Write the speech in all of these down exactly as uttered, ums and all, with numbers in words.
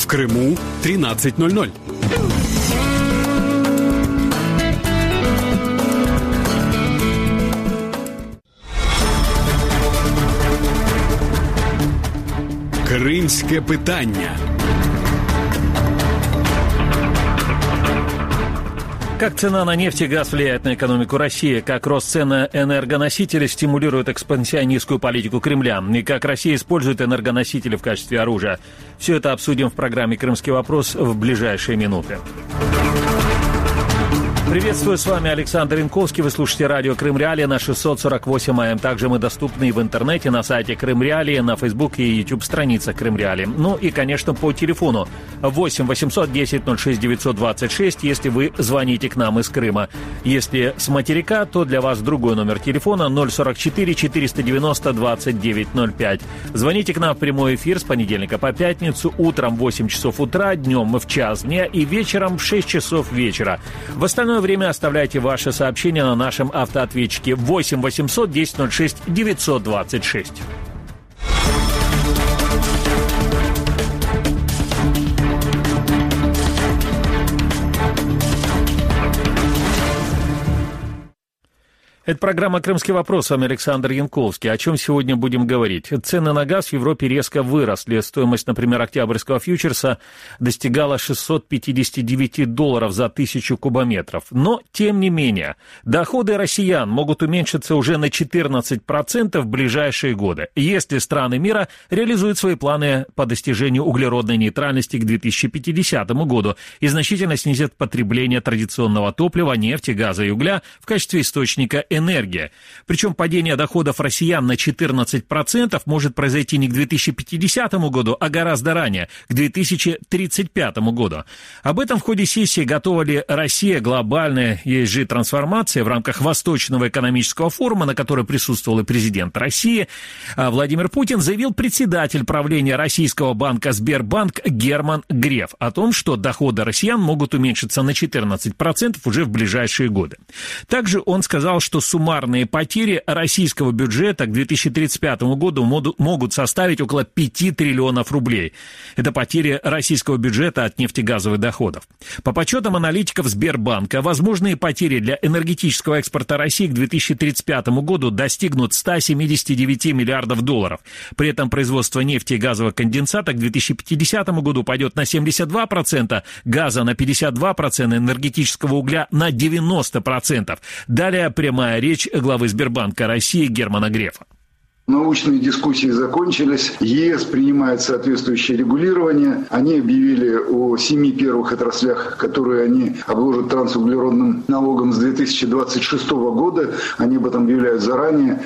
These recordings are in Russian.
В Крыму тринадцать ноль ноль. Кримське питання. Как цена на нефть и газ влияет на экономику России, как рост цен на энергоносители стимулирует экспансионистскую политику Кремля, и как Россия использует энергоносители в качестве оружия. Все это обсудим в программе «Крымский вопрос» в ближайшие минуты. Приветствую, с вами Александр Янковский. Вы слушаете радио Крым Реалии на шестьсот сорок восемь эй эм. Также мы доступны и в интернете, на сайте Крым Реалии, на Facebook и YouTube страницах Крым Реалии. Ну и, конечно, по телефону восемь восемьсот десять ноль шесть девятьсот двадцать шесть, если вы звоните к нам из Крыма. Если с материка, то для вас другой номер телефона ноль сорок четыре четыреста девяносто двадцать девять ноль пять. Звоните к нам в прямой эфир с понедельника по пятницу, утром в восемь часов утра, днем в час дня и вечером в шесть часов вечера. В остальное время оставляйте ваши сообщения на нашем автоответчике восемь восемьсот десять ноль шесть девятьсот двадцать шесть. Это программа «Крымский вопрос». С вами Александр Янковский. О чем сегодня будем говорить? Цены на газ в Европе резко выросли. Стоимость, например, октябрьского фьючерса достигала шестьсот пятьдесят девять долларов за тысячу кубометров. Но, тем не менее, доходы россиян могут уменьшиться уже на четырнадцать процентов в ближайшие годы, если страны мира реализуют свои планы по достижению углеродной нейтральности к две тысячи пятидесятому году и значительно снизят потребление традиционного топлива, нефти, газа и угля в качестве источника энергии. Энергия. Причем падение доходов россиян на четырнадцать процентов может произойти не к две тысячи пятидесятому году, а гораздо ранее, к две тысячи тридцать пятому году. Об этом в ходе сессии «Готова ли Россия? Глобальная и эс джи-трансформация» в рамках Восточного экономического форума, на которой присутствовал и президент России Владимир Путин, заявил председатель правления российского банка «Сбербанк» Герман Греф о том, что доходы россиян могут уменьшиться на четырнадцать процентов уже в ближайшие годы. Также он сказал, что суммарные потери российского бюджета к две тысячи тридцать пятому году могут составить около пяти триллионов рублей. Это потери российского бюджета от нефтегазовых доходов. По подсчетам аналитиков Сбербанка, возможные потери для энергетического экспорта России к две тысячи тридцать пятому году достигнут ста семидесяти девяти миллиардов долларов. При этом производство нефти и газового конденсата к две тысячи пятидесятому году пойдет на семьдесят два процента, газа на пятьдесят два процента, энергетического угля на девяносто процентов. Далее прямая речь главы Сбербанка России Германа Грефа. Научные дискуссии закончились, ЕС принимает соответствующее регулирование. Они объявили о семи первых отраслях, которые они обложат трансуглеродным налогом с две тысячи двадцать шестого года. Они об этом объявляют заранее.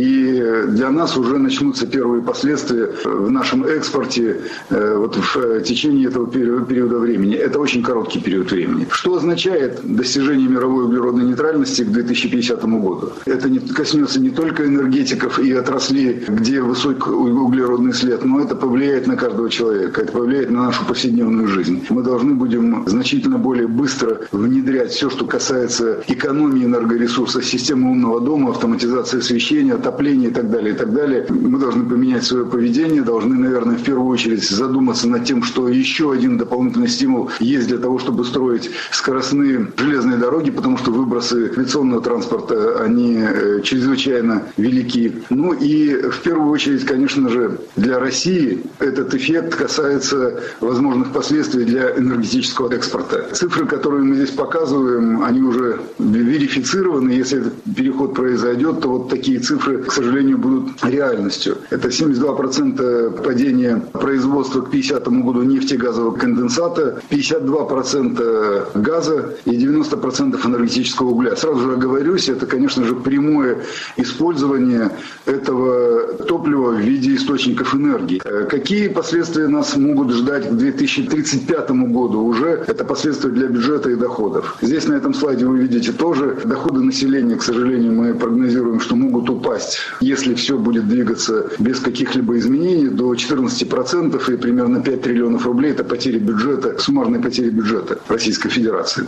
И для нас уже начнутся первые последствия в нашем экспорте вот в течение этого периода времени. Это очень короткий период времени. Что означает достижение мировой углеродной нейтральности к две тысячи пятидесятому году? Это не, коснется не только энергетиков и отраслей, где высокий углеродный след, но это повлияет на каждого человека, это повлияет на нашу повседневную жизнь. Мы должны будем значительно более быстро внедрять все, что касается экономии энергоресурса, системы умного дома, автоматизации освещения, отопления и так далее, и так далее. Мы должны поменять свое поведение, должны, наверное, в первую очередь задуматься над тем, что еще один дополнительный стимул есть для того, чтобы строить скоростные железные дороги, потому что выбросы авиационного транспорта, они чрезвычайно велики. Ну и И в первую очередь, конечно же, для России этот эффект касается возможных последствий для энергетического экспорта. Цифры, которые мы здесь показываем, они уже верифицированы. Если этот переход произойдет, то вот такие цифры, к сожалению, будут реальностью. Это семьдесят два процента падения производства к пятидесятому году нефти и газового конденсата, пятьдесят два процента газа и девяносто процентов энергетического угля. Сразу же оговорюсь, это, конечно же, прямое использование этого топлива в виде источников энергии. Какие последствия нас могут ждать к две тысячи тридцать пятому году уже? Это последствия для бюджета и доходов. Здесь на этом слайде вы видите тоже доходы населения, к сожалению, мы прогнозируем, что могут упасть, если все будет двигаться без каких-либо изменений, до четырнадцати процентов и примерно пять триллионов рублей. Это потери бюджета, суммарные потери бюджета Российской Федерации.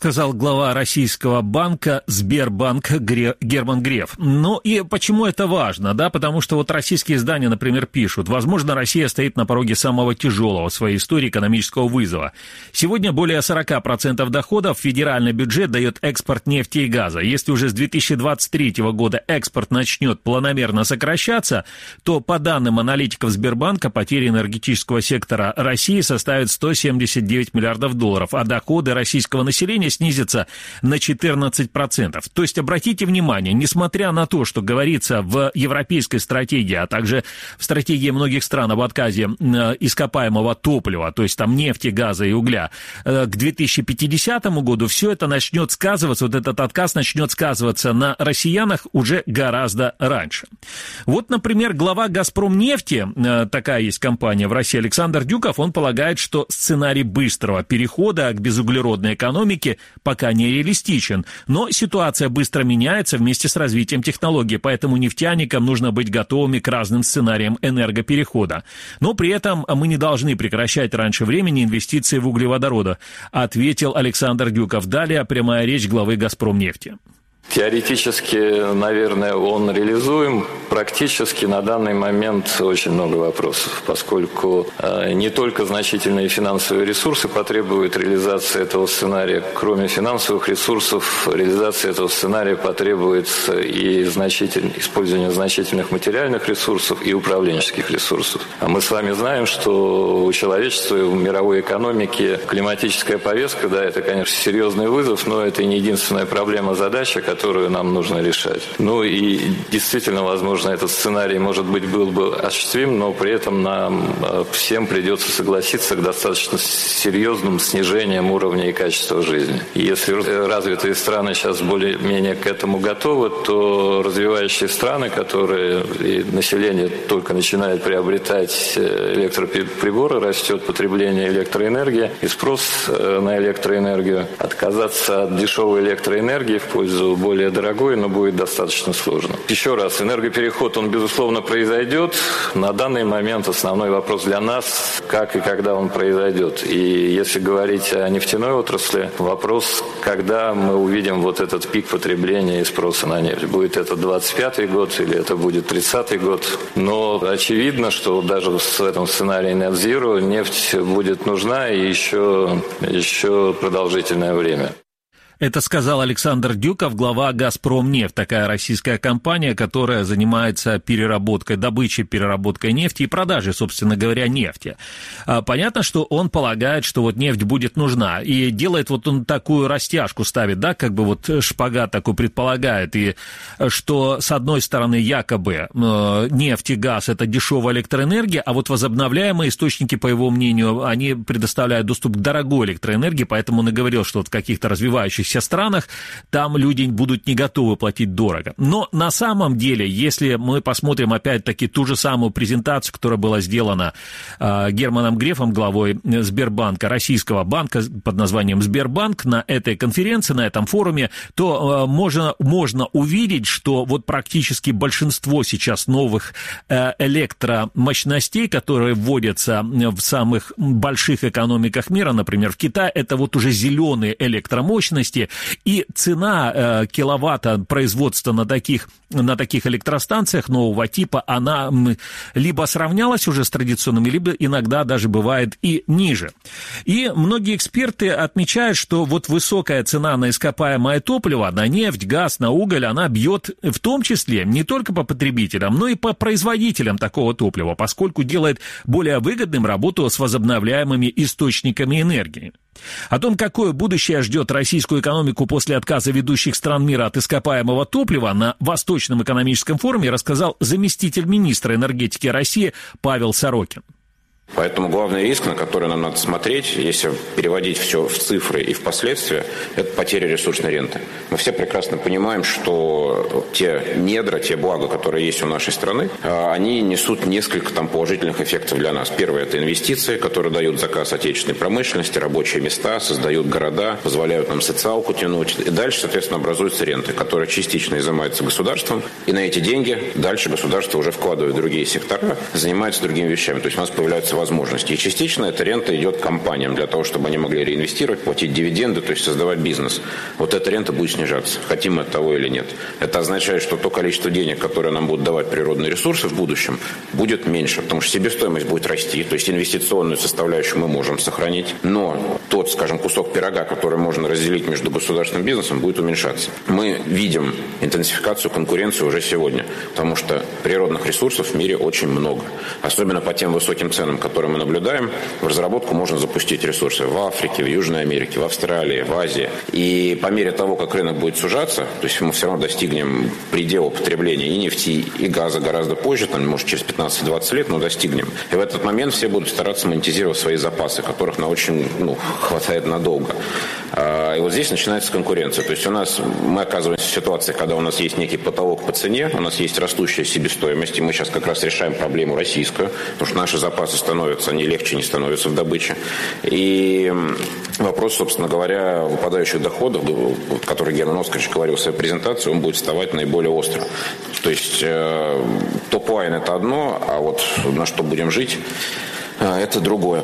сказал глава российского банка Сбербанк Герман Греф. Ну и почему это важно, да? Потому что вот российские издания, например, пишут: возможно, Россия стоит на пороге самого тяжелого в своей истории экономического вызова. Сегодня более сорок процентов доходов федеральный бюджет дает экспорт нефти и газа. Если уже с две тысячи двадцать третьего года экспорт начнет планомерно сокращаться, то по данным аналитиков Сбербанка потери энергетического сектора России составят сто семьдесят девять миллиардов долларов, а доходы российского населения снизятся на четырнадцать процентов. То есть, обратите внимание, несмотря на то, что говорится в европейской стратегии, а также в стратегии многих стран об отказе ископаемого топлива, то есть там нефти, газа и угля, к две тысячи пятидесятому году все это начнет сказываться, вот этот отказ начнет сказываться на россиянах уже гораздо раньше. Вот, например, глава «Газпромнефти», такая есть компания в России, Александр Дюков, он полагает, что сценарий быстрого перехода к безуглеродной экономике пока не реалистичен, но ситуация быстро меняется вместе с развитием технологий, поэтому нефтяникам нужно быть готовыми к разным сценариям энергоперехода. Но при этом мы не должны прекращать раньше времени инвестиции в углеводороды, ответил Александр Дюков. Далее прямая речь главы «Газпромнефти». Теоретически, наверное, он реализуем. Практически на данный момент очень много вопросов, поскольку э, не только значительные финансовые ресурсы потребуют реализации этого сценария. Кроме финансовых ресурсов, реализация этого сценария потребует и значитель... использования значительных материальных ресурсов и управленческих ресурсов. А мы с вами знаем, что у человечества и в мировой экономике климатическая повестка, да, это, конечно, серьезный вызов, но это не единственная проблема, задача, которая которую нам нужно решать. Ну и действительно, возможно, этот сценарий, может быть, был бы осуществим, но при этом нам всем придется согласиться к достаточно серьезным снижениям уровня и качества жизни. И если развитые страны сейчас более-менее к этому готовы, то развивающие страны, которые и население только начинает приобретать электроприборы, растет потребление электроэнергии и спрос на электроэнергию, отказаться от дешевой электроэнергии в пользу более дорогой, но будет достаточно сложно. Еще раз, энергопереход, он, безусловно, произойдет. На данный момент основной вопрос для нас, как и когда он произойдет. И если говорить о нефтяной отрасли, вопрос, когда мы увидим вот этот пик потребления и спроса на нефть. Будет это двадцать пятый год или это будет тридцатый год. Но очевидно, что даже в этом сценарии Net Zero нефть будет нужна и еще, еще продолжительное время. Это сказал Александр Дюков, глава «Газпромнефть», такая российская компания, которая занимается переработкой, добычей, переработкой нефти и продажей, собственно говоря, нефти. Понятно, что он полагает, что вот нефть будет нужна, и делает вот он такую растяжку, ставит, да, как бы вот шпагат такой предполагает, и что, с одной стороны, якобы нефть и газ – это дешевая электроэнергия, а вот возобновляемые источники, по его мнению, они предоставляют доступ к дорогой электроэнергии, поэтому он и говорил, что вот в каких-то развивающихся странах там люди будут не готовы платить дорого. Но на самом деле, если мы посмотрим опять-таки ту же самую презентацию, которая была сделана э, Германом Грефом, главой Сбербанка, российского банка под названием Сбербанк, на этой конференции, на этом форуме, то э, можно, можно увидеть, что вот практически большинство сейчас новых э, электромощностей, которые вводятся в самых больших экономиках мира, например, в Китае, это вот уже зеленые электромощности, и цена э, киловатта производства на таких, на таких электростанциях нового типа, она либо сравнялась уже с традиционными, либо иногда даже бывает и ниже. И многие эксперты отмечают, что вот высокая цена на ископаемое топливо, на нефть, газ, на уголь, она бьет в том числе не только по потребителям, но и по производителям такого топлива, поскольку делает более выгодным работу с возобновляемыми источниками энергии. О том, какое будущее ждет российскую экономику после отказа ведущих стран мира от ископаемого топлива, на Восточном экономическом форуме рассказал заместитель министра энергетики России Павел Сорокин. Поэтому главный риск, на который нам надо смотреть, если переводить все в цифры и в последствия, это потеря ресурсной ренты. Мы все прекрасно понимаем, что те недра, те блага, которые есть у нашей страны, они несут несколько там положительных эффектов для нас. Первое – это инвестиции, которые дают заказ отечественной промышленности, рабочие места, создают города, позволяют нам социалку тянуть. И дальше, соответственно, образуются ренты, которые частично изымаются государством. И на эти деньги дальше государство уже вкладывает в другие сектора, занимается другими вещами. То есть у нас появляются возможности. И частично эта рента идет компаниям для того, чтобы они могли реинвестировать, платить дивиденды, то есть создавать бизнес. Вот эта рента будет снижаться, хотим мы того или нет. Это означает, что то количество денег, которое нам будут давать природные ресурсы в будущем, будет меньше, потому что себестоимость будет расти, то есть инвестиционную составляющую мы можем сохранить, но тот, скажем, кусок пирога, который можно разделить между государственным бизнесом, будет уменьшаться. Мы видим интенсификацию конкуренции уже сегодня, потому что природных ресурсов в мире очень много. Особенно по тем высоким ценам, которые мы наблюдаем, в разработку можно запустить ресурсы в Африке, в Южной Америке, в Австралии, в Азии. И по мере того, как рынок будет сужаться, то есть мы все равно достигнем предела потребления и нефти, и газа гораздо позже, там, может, через пятнадцать-двадцать лет, но достигнем. И в этот момент все будут стараться монетизировать свои запасы, которых на очень, ну, хватает надолго. И вот здесь начинается конкуренция. То есть у нас, мы оказываемся в ситуации, когда у нас есть некий потолок по цене, у нас есть растущая себестоимость, и мы сейчас как раз решаем проблему российскую, потому что наши запасы становятся, они легче не становятся в добыче. И вопрос, собственно говоря, выпадающих доходов, который Герман Оскарович говорил в своей презентации, он будет вставать наиболее остро. То есть э, топ-лайн – это одно, а вот на что будем жить – это другое.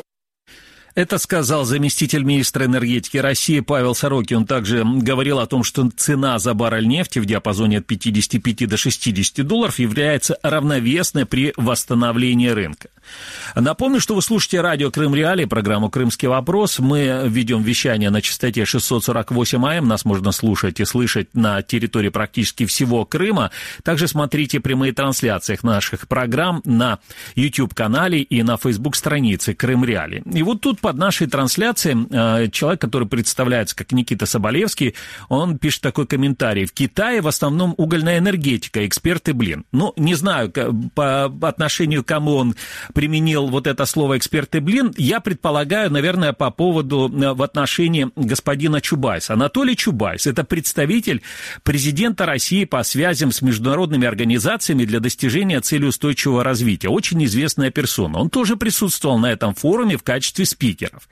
Это сказал заместитель министра энергетики России Павел Сорокин. Он также говорил о том, что цена за баррель нефти в диапазоне от пятидесяти пяти до шестидесяти долларов является равновесной при восстановлении рынка. Напомню, что вы слушаете радио Крым Реалии, программу «Крымский вопрос». Мы ведем вещание на частоте шестьсот сорок восемь эй эм. Нас можно слушать и слышать на территории практически всего Крыма. Также смотрите прямые трансляции наших программ на YouTube-канале и на Facebook-странице Крым Реалии. И вот тут под нашей трансляцией человек, который представляется как Никита Соболевский, он пишет такой комментарий. В Китае в основном угольная энергетика, эксперты, блин. Ну, не знаю, по отношению к кому он применил вот это слово «эксперты, блин», я предполагаю, наверное, по поводу, в отношении господина Чубайса. Анатолий Чубайс – это представитель президента России по связям с международными организациями для достижения цели устойчивого развития. Очень известная персона. Он тоже присутствовал на этом форуме в качестве спикеров.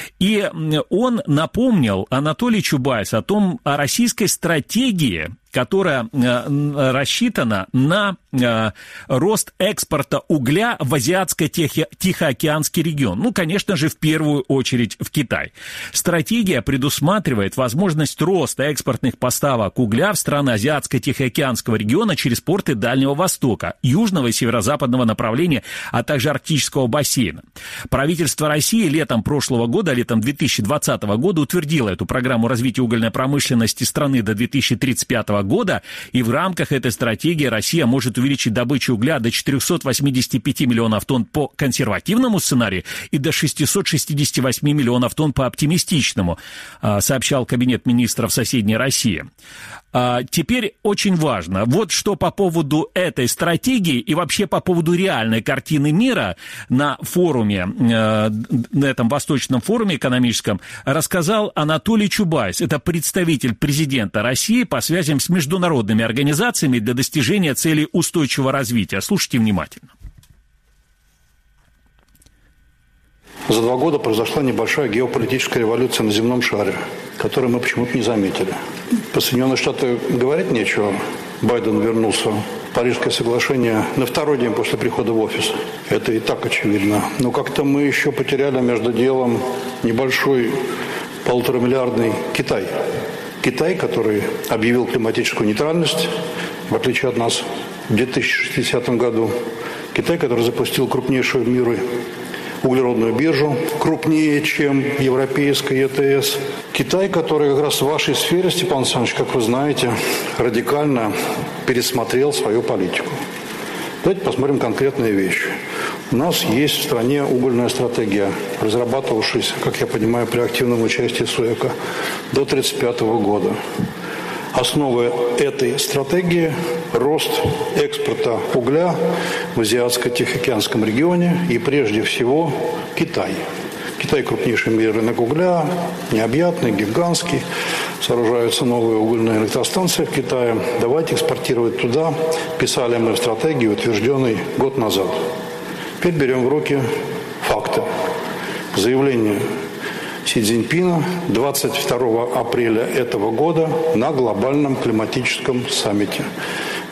И он напомнил, Анатолий Чубайс, о том, о российской стратегии, которая э, рассчитана на э, рост экспорта угля в Азиатско-Тихоокеанский регион. Ну, конечно же, в первую очередь в Китай. Стратегия предусматривает возможность роста экспортных поставок угля в страны Азиатско-Тихоокеанского региона через порты Дальнего Востока, южного и северо-западного направления, а также Арктического бассейна. Правительство России летом прошлого года, летом две тысячи двадцатого года утвердило эту программу развития угольной промышленности страны до две тысячи тридцать пятого года, и в рамках этой стратегии Россия может увеличить добычу угля до четырехсот восьмидесяти пяти миллионов тонн по консервативному сценарию и до шестисот шестидесяти восьми миллионов тонн по оптимистичному, сообщал Кабинет министров соседней России. Теперь очень важно, вот что по поводу этой стратегии и вообще по поводу реальной картины мира на форуме, на этом Восточном форуме экономическом, рассказал Анатолий Чубайс. Это представитель президента России по связям с международными организациями для достижения целей устойчивого развития. Слушайте внимательно. За два года произошла небольшая геополитическая революция на земном шаре, которую мы почему-то не заметили. По Соединенные Штаты говорить нечего. Байден вернулся в Парижское соглашение на второй день после прихода в офис. Это и так очевидно. Но как-то мы еще потеряли между делом небольшой полуторамиллиардный Китай. Китай, который объявил климатическую нейтральность, в отличие от нас, в две тысячи шестидесятом году. Китай, который запустил крупнейшую в мире углеродную биржу, крупнее, чем европейская Е Т С. Китай, который как раз в вашей сфере, Степан Александрович, как вы знаете, радикально пересмотрел свою политику. Давайте посмотрим конкретные вещи. У нас есть в стране угольная стратегия, разрабатывавшаяся, как я понимаю, при активном участии СУЭКа до две тысячи тридцать пятого года. Основа этой стратегии – рост экспорта угля в Азиатско-Тихоокеанском регионе и прежде всего Китай. Китай – крупнейший в мире рынок угля, необъятный, гигантский. Сооружаются новые угольные электростанции в Китае. Давайте экспортировать туда. Писали мы в стратегии, утвержденной год назад. Теперь берем в руки факты. Заявление Си Цзиньпина двадцать второго апреля этого года на глобальном климатическом саммите.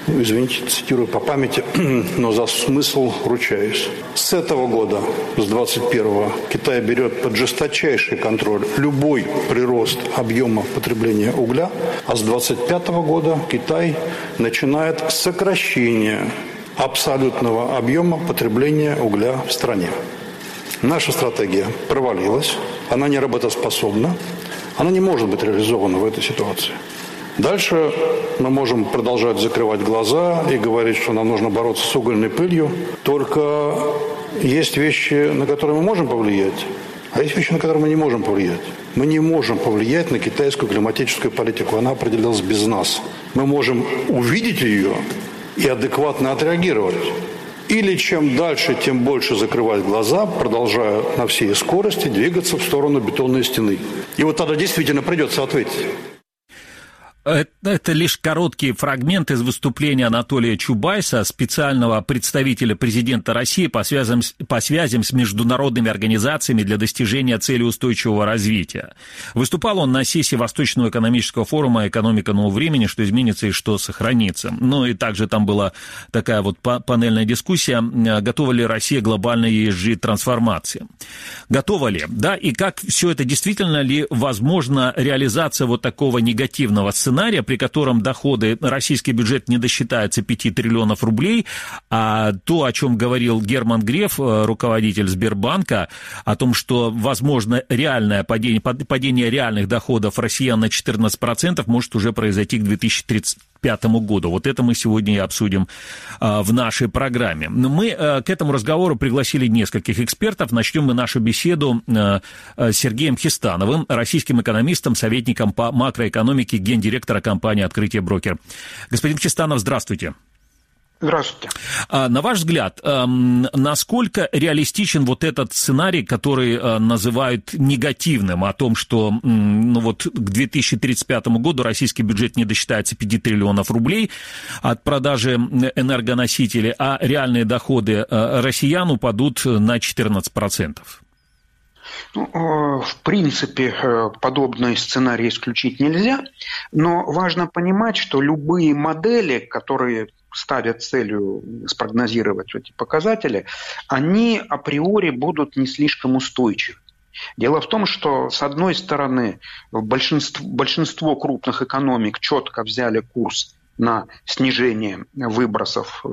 извините, цитирую по памяти, но за смысл ручаюсь. С этого года, с двадцать первого, Китай берет под жесточайший контроль любой прирост объема потребления угля, а с двадцать пятого года Китай начинает сокращение абсолютного объема потребления угля в стране. Наша стратегия провалилась, она не работоспособна, она не может быть реализована в этой ситуации. Дальше мы можем продолжать закрывать глаза и говорить, что нам нужно бороться с угольной пылью. Только есть вещи, на которые мы можем повлиять, а есть вещи, на которые мы не можем повлиять. Мы не можем повлиять на китайскую климатическую политику. Она определилась без нас. Мы можем увидеть ее и адекватно отреагировать. Или чем дальше, тем больше закрывать глаза, продолжая на всей скорости двигаться в сторону бетонной стены. И вот тогда действительно придется ответить. Это лишь короткий фрагмент из выступления Анатолия Чубайса, специального представителя президента России по связям, по связям с международными организациями для достижения цели устойчивого развития. Выступал он на сессии Восточного экономического форума «Экономика нового времени. Что изменится и что сохранится». Ну и также там была такая вот панельная дискуссия, готова ли Россия к глобальной и эс джи-трансформации. Готова ли? Да, и как все это, действительно ли возможна реализация вот такого негативного сценария, сценария, при котором доходы, российский бюджет не досчитается пяти триллионов рублей, а то, о чем говорил Герман Греф, руководитель Сбербанка, о том, что возможно реальное падение, падение реальных доходов россиян на четырнадцать процентов может уже произойти к две тысячи тридцать пятому году. Вот это мы сегодня и обсудим а, в нашей программе. Мы а, к этому разговору пригласили нескольких экспертов. Начнем мы нашу беседу а, с Сергеем Хистановым, российским экономистом, советником по макроэкономике, гендиректора компании «Открытие Брокер». Господин Хистанов, здравствуйте. Здравствуйте. На ваш взгляд, насколько реалистичен вот этот сценарий, который называют негативным, о том, что ну вот, к две тысячи тридцать пятому году российский бюджет не досчитается пяти триллионов рублей от продажи энергоносителей, а реальные доходы россиян упадут на четырнадцать процентов? Ну, в принципе, подобный сценарий исключить нельзя, но важно понимать, что любые модели, которые ставят целью спрогнозировать эти показатели, они априори будут не слишком устойчивы. Дело в том, что, с одной стороны, большинство, большинство крупных экономик четко взяли курс на снижение выбросов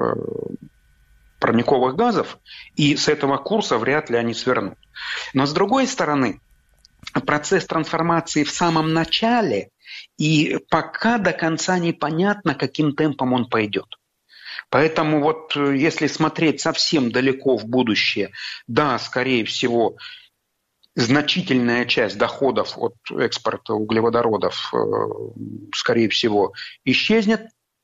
парниковых газов, и с этого курса вряд ли они свернут. Но, с другой стороны, процесс трансформации в самом начале, и пока до конца непонятно, каким темпом он пойдет. Поэтому вот если смотреть совсем далеко в будущее, да, скорее всего, значительная часть доходов от экспорта углеводородов, скорее всего, исчезнет.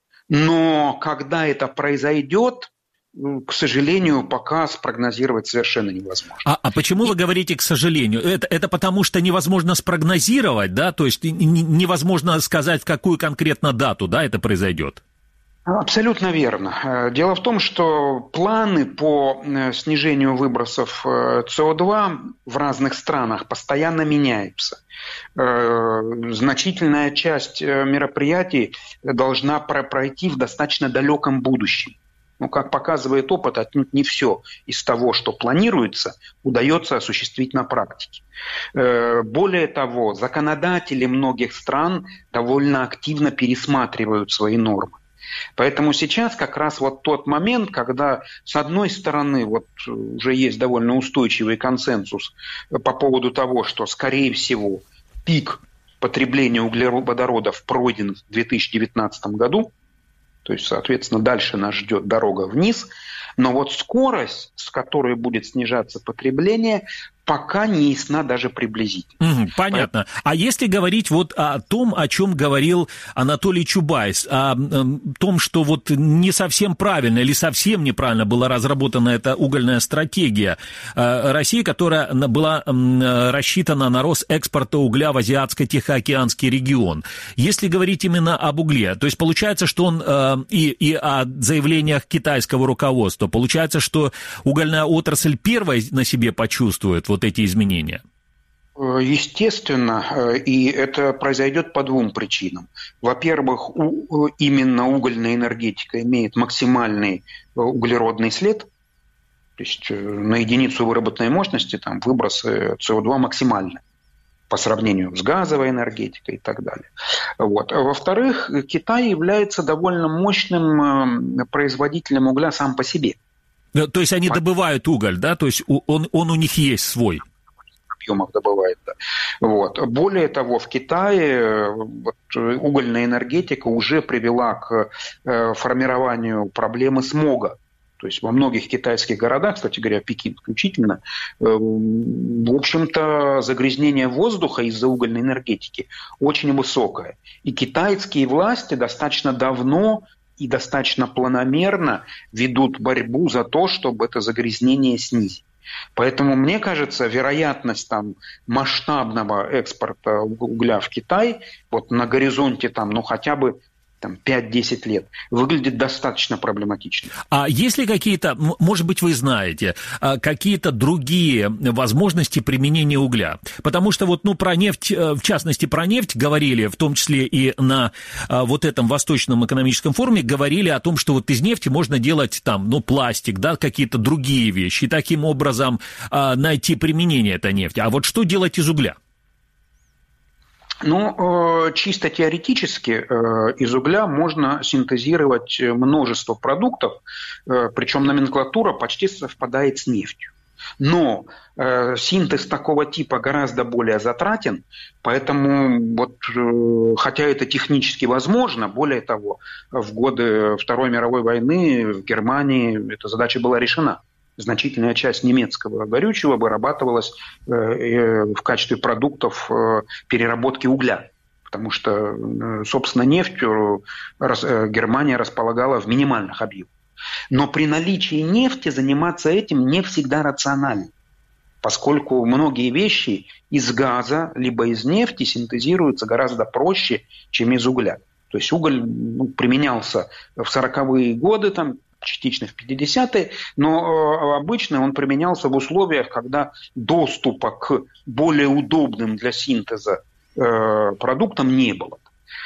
Но когда это произойдет, к сожалению, пока спрогнозировать совершенно невозможно. А, а почему вы говорите «к сожалению»? Это, это потому, что невозможно спрогнозировать, да? То есть невозможно сказать, в какую конкретно дату, да, это произойдет? Абсолютно верно. Дело в том, что планы по снижению выбросов эс о два в разных странах постоянно меняются. Значительная часть мероприятий должна пройти в достаточно далеком будущем. Но, как показывает опыт, отнюдь не все из того, что планируется, удается осуществить на практике. Более того, законодатели многих стран довольно активно пересматривают свои нормы. Поэтому сейчас как раз вот тот момент, когда, с одной стороны, вот уже есть довольно устойчивый консенсус по поводу того, что, скорее всего, пик потребления углеводородов пройден в две тысячи девятнадцатом году, то есть, соответственно, дальше нас ждет дорога вниз, но вот скорость, с которой будет снижаться потребление, пока не ясна даже приблизительно. Mm, понятно. А если говорить вот о том, о чем говорил Анатолий Чубайс, о, о том, что вот не совсем правильно или совсем неправильно была разработана эта угольная стратегия России, которая была рассчитана на рост экспорта угля в Азиатско-Тихоокеанский регион. Если говорить именно об угле, то есть получается, что он и, и о заявлениях китайского руководства, получается, что угольная отрасль первой на себе почувствует вот эти изменения? Естественно, и это произойдет по двум причинам. Во-первых, именно угольная энергетика имеет максимальный углеродный след, то есть на единицу выработанной мощности там выбросы С О два максимальны по сравнению с газовой энергетикой и так далее. Вот. А во-вторых, Китай является довольно мощным производителем угля сам по себе. То есть они добывают уголь, да? То есть он, он у них есть свой? Объемах добывает, да. Вот. Более того, в Китае вот, угольная энергетика уже привела к э, формированию проблемы смога. То есть во многих китайских городах, кстати говоря, Пекин включительно, э, в общем-то, загрязнение воздуха из-за угольной энергетики очень высокое. И китайские власти достаточно давно и достаточно планомерно ведут борьбу за то, чтобы это загрязнение снизить. Поэтому, мне кажется, вероятность там, масштабного экспорта угля в Китай вот на горизонте там, ну, хотя бы там, пять-десять лет выглядит достаточно проблематично. А есть ли какие-то, может быть, вы знаете, какие-то другие возможности применения угля? Потому что вот, ну, про нефть, в частности, про нефть говорили, в том числе и на вот этом Восточном экономическом форуме, говорили о том, что вот из нефти можно делать там, ну, пластик, да, какие-то другие вещи, и таким образом найти применение этой нефти. А вот что делать из угля? Ну, чисто теоретически из угля можно синтезировать множество продуктов, причем номенклатура почти совпадает с нефтью. Но синтез такого типа гораздо более затратен, поэтому, вот, хотя это технически возможно, более того, в годы Второй мировой войны в Германии эта задача была решена. Значительная часть немецкого горючего вырабатывалась в качестве продуктов переработки угля, потому что, собственно, нефтью Германия располагала в минимальных объемах. Но при наличии нефти заниматься этим не всегда рационально, поскольку многие вещи из газа либо из нефти синтезируются гораздо проще, чем из угля. То есть уголь, ну, применялся в сороковые годы, там, частично в пятидесятые, но обычно он применялся в условиях, когда доступа к более удобным для синтеза э, продуктам не было.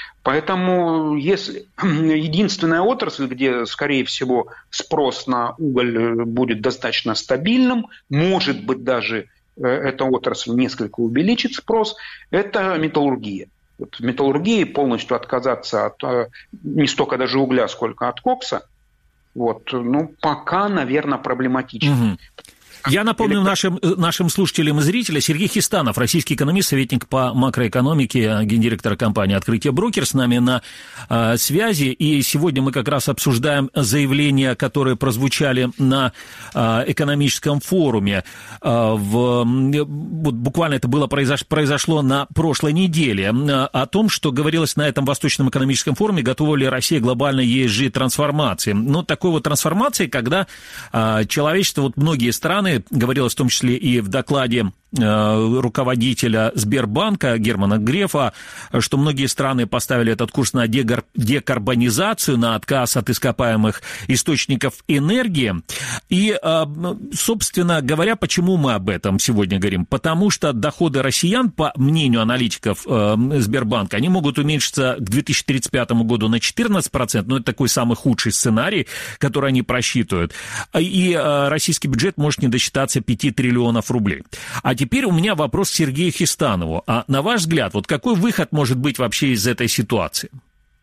Поэтому если единственная отрасль, где, скорее всего, спрос на уголь будет достаточно стабильным, может быть, даже э, эта отрасль несколько увеличит спрос, это металлургия. Вот в металлургии полностью отказаться от э, не столько даже угля, сколько от кокса, вот, ну, пока, наверное, проблематично. Угу. Я напомню нашим, нашим слушателям и зрителям, Сергей Хистанов, российский экономист, советник по макроэкономике, гендиректор компании «Открытие Брокер», с нами на э, связи. И сегодня мы как раз обсуждаем заявления, которые прозвучали на э, экономическом форуме. Э, в, вот буквально это было произош, произошло на прошлой неделе. Э, о том, что говорилось на этом Восточном экономическом форуме, готова ли Россия глобальной и эс джи-трансформации. Ну, такой вот трансформации, когда э, человечество, вот многие страны, говорилось в том числе и в докладе руководителя Сбербанка Германа Грефа, что многие страны поставили этот курс на декарбонизацию, на отказ от ископаемых источников энергии. И, собственно говоря, почему мы об этом сегодня говорим? Потому что доходы россиян, по мнению аналитиков Сбербанка, они могут уменьшиться к две тысячи тридцать пятому году на четырнадцать процентов, но это такой самый худший сценарий, который они просчитывают. И российский бюджет может не досчитаться пяти триллионов рублей. А теперь у меня вопрос к Сергею Хистанову. А на ваш взгляд, вот какой выход может быть вообще из этой ситуации?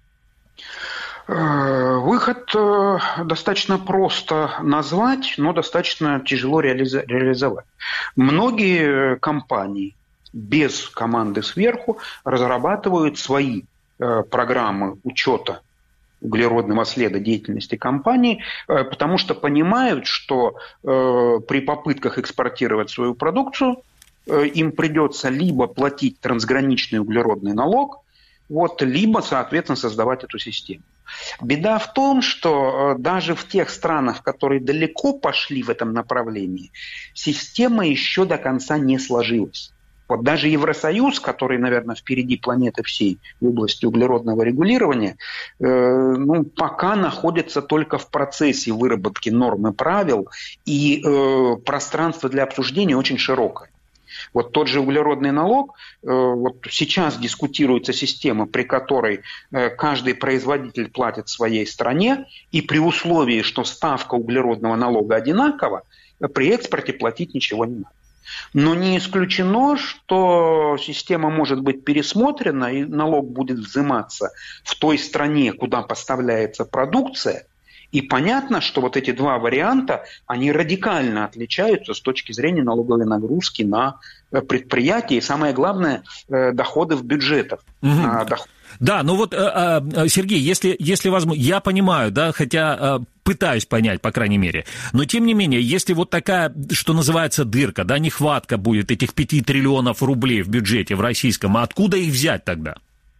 Выход достаточно просто назвать, но достаточно тяжело реализа- реализовать. Многие компании без команды сверху разрабатывают свои программы учета углеродного следа деятельности компании, потому что понимают, что э, при попытках экспортировать свою продукцию э, им придется либо платить трансграничный углеродный налог, вот, либо, соответственно, создавать эту систему. Беда в том, что э, даже в тех странах, которые далеко пошли в этом направлении, система еще до конца не сложилась. Вот даже Евросоюз, который, наверное, впереди планеты всей в области углеродного регулирования, э, ну, пока находится только в процессе выработки норм и правил, и э, пространство для обсуждения очень широкое. Вот тот же углеродный налог, вот сейчас дискутируется система, при которой каждый производитель платит своей стране, и при условии, что ставка углеродного налога одинакова, при экспорте платить ничего не надо. Но не исключено, что система может быть пересмотрена, и налог будет взиматься в той стране, куда поставляется продукция. И понятно, что вот эти два варианта, они радикально отличаются с точки зрения налоговой нагрузки на предприятия и, самое главное, доходы в бюджетах. Угу. Доход... Да, ну вот, Сергей, если, если возможно, я понимаю, да, хотя пытаюсь понять, по крайней мере, но тем не менее, если вот такая, что называется, дырка, да, нехватка будет этих пяти триллионов рублей в бюджете в российском, а откуда их взять тогда?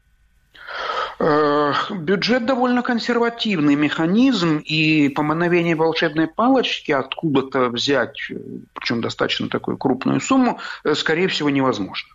Бюджет довольно консервативный механизм, и по мановению волшебной палочки откуда-то взять, причем достаточно такую крупную сумму, скорее всего, невозможно.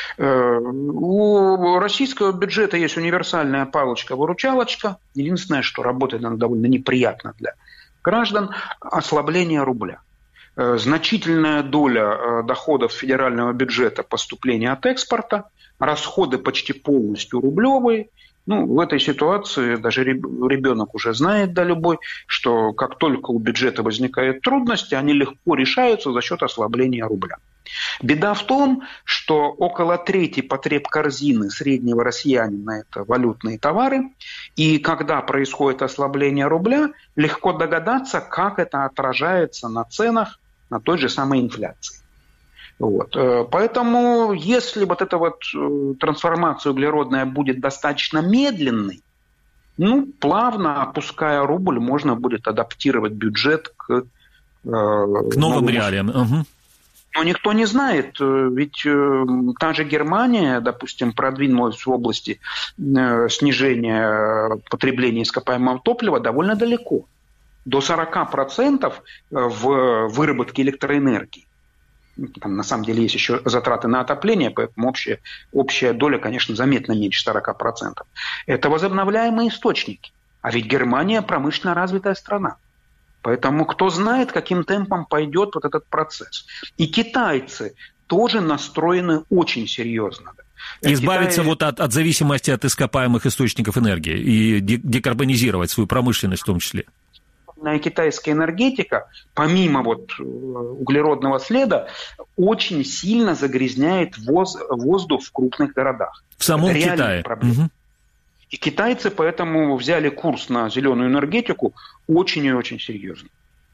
У российского бюджета есть универсальная палочка-выручалочка. Единственное, что работает она довольно неприятно для граждан – ослабление рубля. Значительная доля доходов федерального бюджета – поступления от экспорта, расходы почти полностью рублевые. Ну, в этой ситуации даже ребенок уже знает, да, любой, что как только у бюджета возникают трудности, они легко решаются за счет ослабления рубля. Беда в том, что около трети потреб корзины среднего россиянина – это валютные товары, и когда происходит ослабление рубля, легко догадаться, как это отражается на ценах, на той же самой инфляции. Вот. Поэтому, если вот эта вот трансформация углеродная будет достаточно медленной, ну, плавно опуская рубль, можно будет адаптировать бюджет к, э, к новым новому... реалиям. Угу. Но никто не знает, ведь э, та же Германия, допустим, продвинулась в области э, снижения потребления ископаемого топлива довольно далеко, до сорок процентов в выработке электроэнергии. Там, на самом деле, есть еще затраты на отопление, поэтому общая, общая доля, конечно, заметно меньше сорок процентов. Это возобновляемые источники. А ведь Германия промышленно развитая страна. Поэтому кто знает, каким темпом пойдет вот этот процесс. И китайцы тоже настроены очень серьезно. Избавиться Китай... вот от, от зависимости от ископаемых источников энергии и декарбонизировать свою промышленность в том числе. Китайская энергетика, помимо вот углеродного следа, очень сильно загрязняет воз, воздух в крупных городах. В самом Китае. Угу. И китайцы поэтому взяли курс на зеленую энергетику очень и очень серьезно.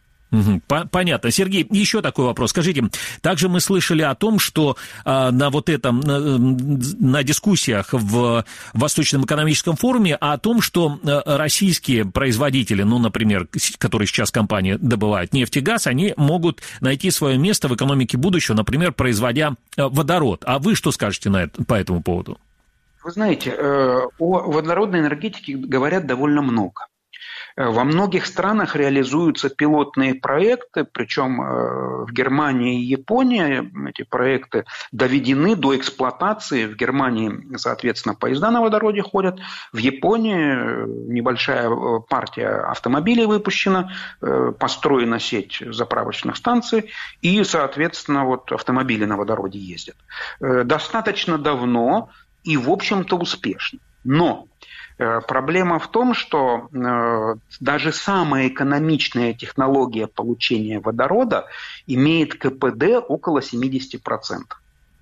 Понятно. Сергей, еще такой вопрос. Скажите, также мы слышали о том, что э, на вот этом, на, на дискуссиях в Восточном экономическом форуме, о том, что э, российские производители, ну, например, которые сейчас компании добывают нефть и газ, они могут найти свое место в экономике будущего, например, производя э, водород. А вы что скажете на это, по этому поводу? Вы знаете, э, о водородной энергетике говорят довольно много. Во многих странах реализуются пилотные проекты, причем в Германии и Японии эти проекты доведены до эксплуатации. В Германии, соответственно, поезда на водороде ходят. В Японии небольшая партия автомобилей выпущена, построена сеть заправочных станций, и, соответственно, вот автомобили на водороде ездят. Достаточно давно и, в общем-то, успешно. Но проблема в том, что э, даже самая экономичная технология получения водорода имеет ка пэ дэ около семьдесят процентов.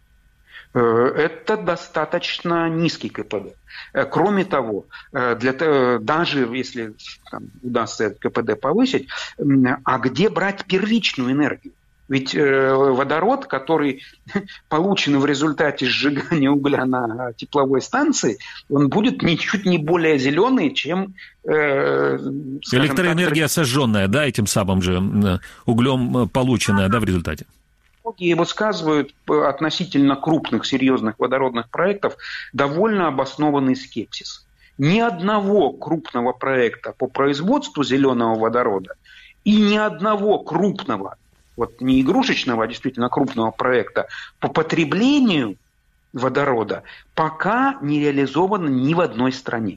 Э, это достаточно низкий ка пэ дэ. Э, кроме того, э, для, э, даже если там, удастся ка пэ дэ повысить, э, а где брать первичную энергию? Ведь э, водород, который получен в результате сжигания угля на тепловой станции, он будет ничуть не более зеленый, чем... Э, электроэнергия так, сожженная, да, этим самым же углем полученная, да, в результате? Многие высказывают относительно крупных, серьезных водородных проектов довольно обоснованный скепсис. Ни одного крупного проекта по производству зеленого водорода и ни одного крупного, вот не игрушечного, а действительно крупного проекта по потреблению водорода пока не реализовано ни в одной стране.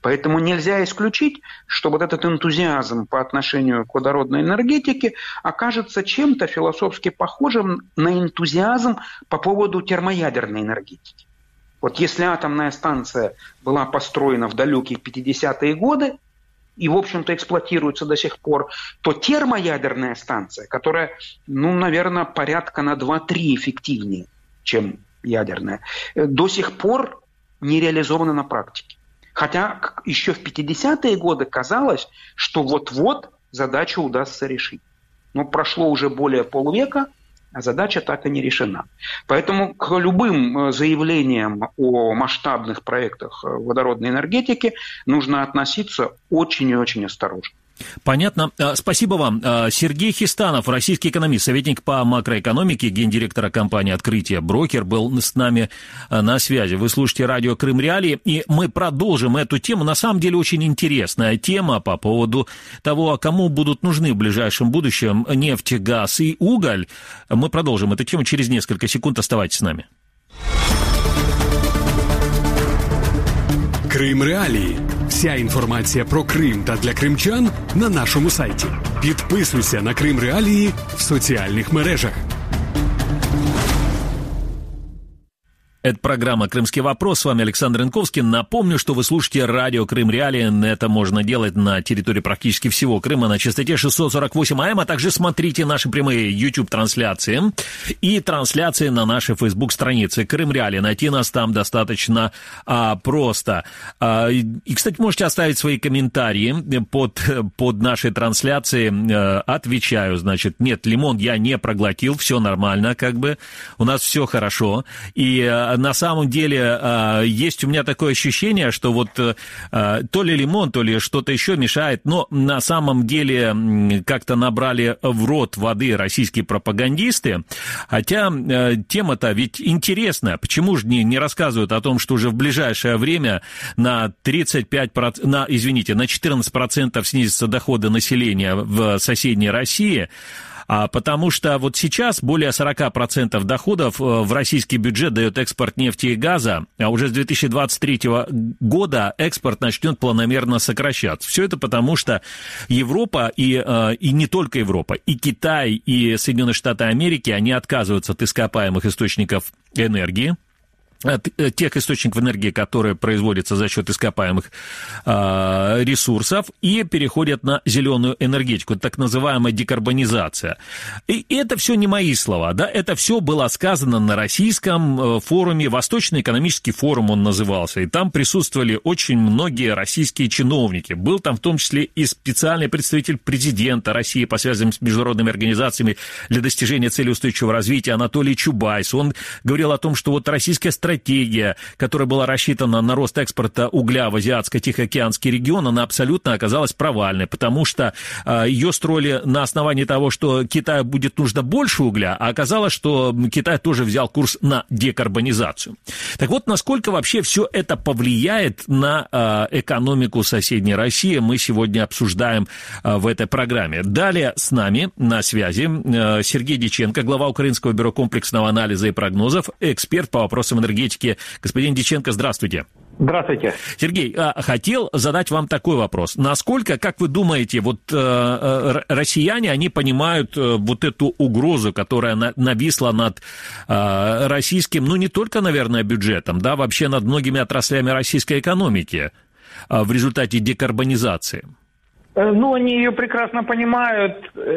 Поэтому нельзя исключить, что вот этот энтузиазм по отношению к водородной энергетике окажется чем-то философски похожим на энтузиазм по поводу термоядерной энергетики. Вот если атомная станция была построена в далекие пятидесятые годы и, в общем-то, эксплуатируется до сих пор, то термоядерная станция, которая, ну, наверное, порядка на два-три эффективнее, чем ядерная, до сих пор не реализована на практике. Хотя еще в пятидесятые годы казалось, что вот-вот задачу удастся решить. Но прошло уже более полвека, а задача так и не решена. Поэтому к любым заявлениям о масштабных проектах водородной энергетики нужно относиться очень и очень осторожно. Понятно. Спасибо вам. Сергей Хистанов, российский экономист, советник по макроэкономике, гендиректора компании «Открытие Брокер», был с нами на связи. Вы слушаете радио «Крым Реалии», и мы продолжим эту тему. На самом деле очень интересная тема по поводу того, кому будут нужны в ближайшем будущем нефть, газ и уголь. Мы продолжим эту тему через несколько секунд. Оставайтесь с нами. Крим Реалії. Вся інформація про Крим та для кримчан на нашому сайті. Підписуйся на Крим Реалії в соціальних мережах. Это программа «Крымский вопрос». С вами Александр Янковский. Напомню, что вы слушаете радио «Крым Реалии». Это можно делать на территории практически всего Крыма на частоте шестьсот сорок восемь эй эм, а также смотрите наши прямые YouTube-трансляции и трансляции на нашей Facebook-странице «Крым Реалии». Найти нас там достаточно а, просто. А, и, кстати, можете оставить свои комментарии под, под нашей трансляцией. А, отвечаю, значит, нет, лимон я не проглотил, все нормально, как бы, у нас все хорошо. И на самом деле есть у меня такое ощущение, что вот то ли лимон, то ли что-то еще мешает, но на самом деле как-то набрали в рот воды российские пропагандисты, хотя тема-то ведь интересная. Почему же не, не рассказывают о том, что уже в ближайшее время на тридцать пять процентов, на, извините, на четырнадцать процентов снизятся доходы населения в соседней России? А потому что вот сейчас более сорок процентов доходов в российский бюджет дает экспорт нефти и газа, а уже с две тысячи двадцать третьего года экспорт начнет планомерно сокращаться. Все это потому, что Европа, и, и не только Европа, и Китай, и Соединенные Штаты Америки, они отказываются от ископаемых источников энергии, от тех источников энергии, которые производятся за счет ископаемых э, ресурсов, и переходят на зеленую энергетику, так называемая декарбонизация. И это все не мои слова, да, это все было сказано на российском форуме, Восточный экономический форум он назывался, и там присутствовали очень многие российские чиновники. Был там в том числе и специальный представитель президента России по связям с международными организациями для достижения целей устойчивого развития Анатолий Чубайс. Он говорил о том, что вот российская страна стратегия, которая была рассчитана на рост экспорта угля в Азиатско-Тихоокеанский регион, она абсолютно оказалась провальной, потому что э, ее строили на основании того, что Китаю будет нужно больше угля, а оказалось, что Китай тоже взял курс на декарбонизацию. Так вот, насколько вообще все это повлияет на э, экономику соседней России, мы сегодня обсуждаем э, в этой программе. Далее с нами на связи э, Сергей Дьяченко, глава Украинского бюро комплексного анализа и прогнозов, эксперт по вопросам энергетики. Господин Дьяченко, здравствуйте. Здравствуйте. Сергей, хотел задать вам такой вопрос. Насколько, как вы думаете, вот э, россияне, они понимают э, вот эту угрозу, которая на, нависла над э, российским, ну, не только, наверное, бюджетом, да, вообще над многими отраслями российской экономики э, в результате декарбонизации? Ну, они ее прекрасно понимают,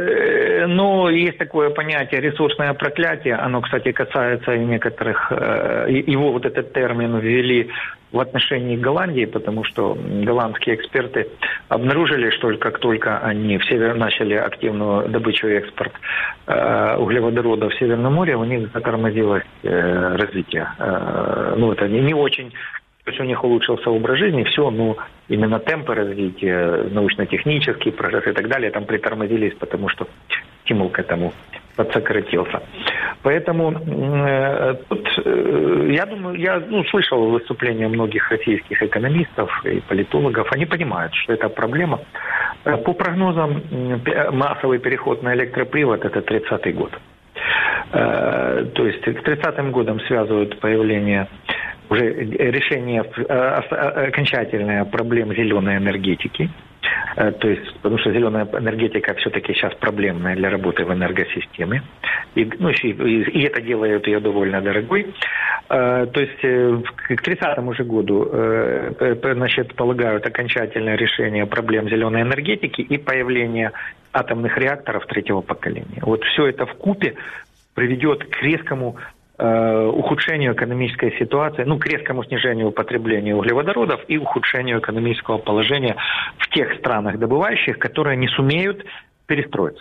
но есть такое понятие ресурсное проклятие. Оно, кстати, касается и некоторых, его вот этот термин ввели в отношении Голландии, потому что голландские эксперты обнаружили, что как только они в север начали активную добычу и экспорт углеводородов в Северном море, у них затормозилось развитие. Ну, это не очень... То есть у них улучшился образ жизни, все, но именно темпы развития, научно-технические процессы и так далее там притормозились, потому что стимул к этому подсократился. Поэтому э, тут, э, я думаю, я ну, слышал выступления многих российских экономистов и политологов, они понимают, что это проблема. По прогнозам, массовый переход на электропривод – это тридцатый год. Э, то есть с тридцатым годом связывают появление уже решение окончательное проблем зеленой энергетики. То есть, потому что зеленая энергетика все-таки сейчас проблемная для работы в энергосистеме. И, ну, и, и это делает ее довольно дорогой. То есть к тридцатому же году, значит, полагают окончательное решение проблем зеленой энергетики и появление атомных реакторов третьего поколения. Вот все это вкупе приведет к резкому ухудшению экономической ситуации, ну, к резкому снижению потребления углеводородов и ухудшению экономического положения в тех странах добывающих, которые не сумеют перестроиться.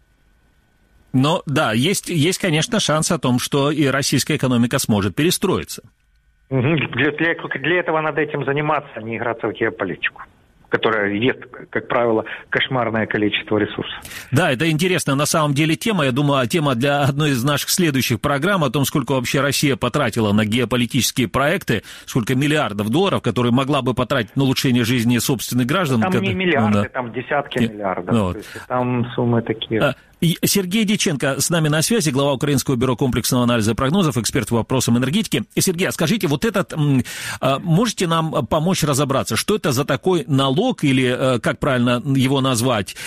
Но да, есть, есть, конечно, шанс о том, что и российская экономика сможет перестроиться. Для, для, для этого надо этим заниматься, а не играться в геополитику, которая ест, как правило, кошмарное количество ресурсов. Да, это интересная на самом деле тема. Я думаю, тема для одной из наших следующих программ о том, сколько вообще Россия потратила на геополитические проекты, сколько миллиардов долларов, которые могла бы потратить на улучшение жизни собственных граждан. Там когда... не миллиарды, ну, да. там десятки и... миллиардов. Ну, вот. То есть, там суммы такие... А... Сергей Дьяченко с нами на связи, глава Украинского бюро комплексного анализа и прогнозов, эксперт по вопросам энергетики. Сергей, а скажите, вот этот, можете нам помочь разобраться, что это за такой налог, или как правильно его назвать,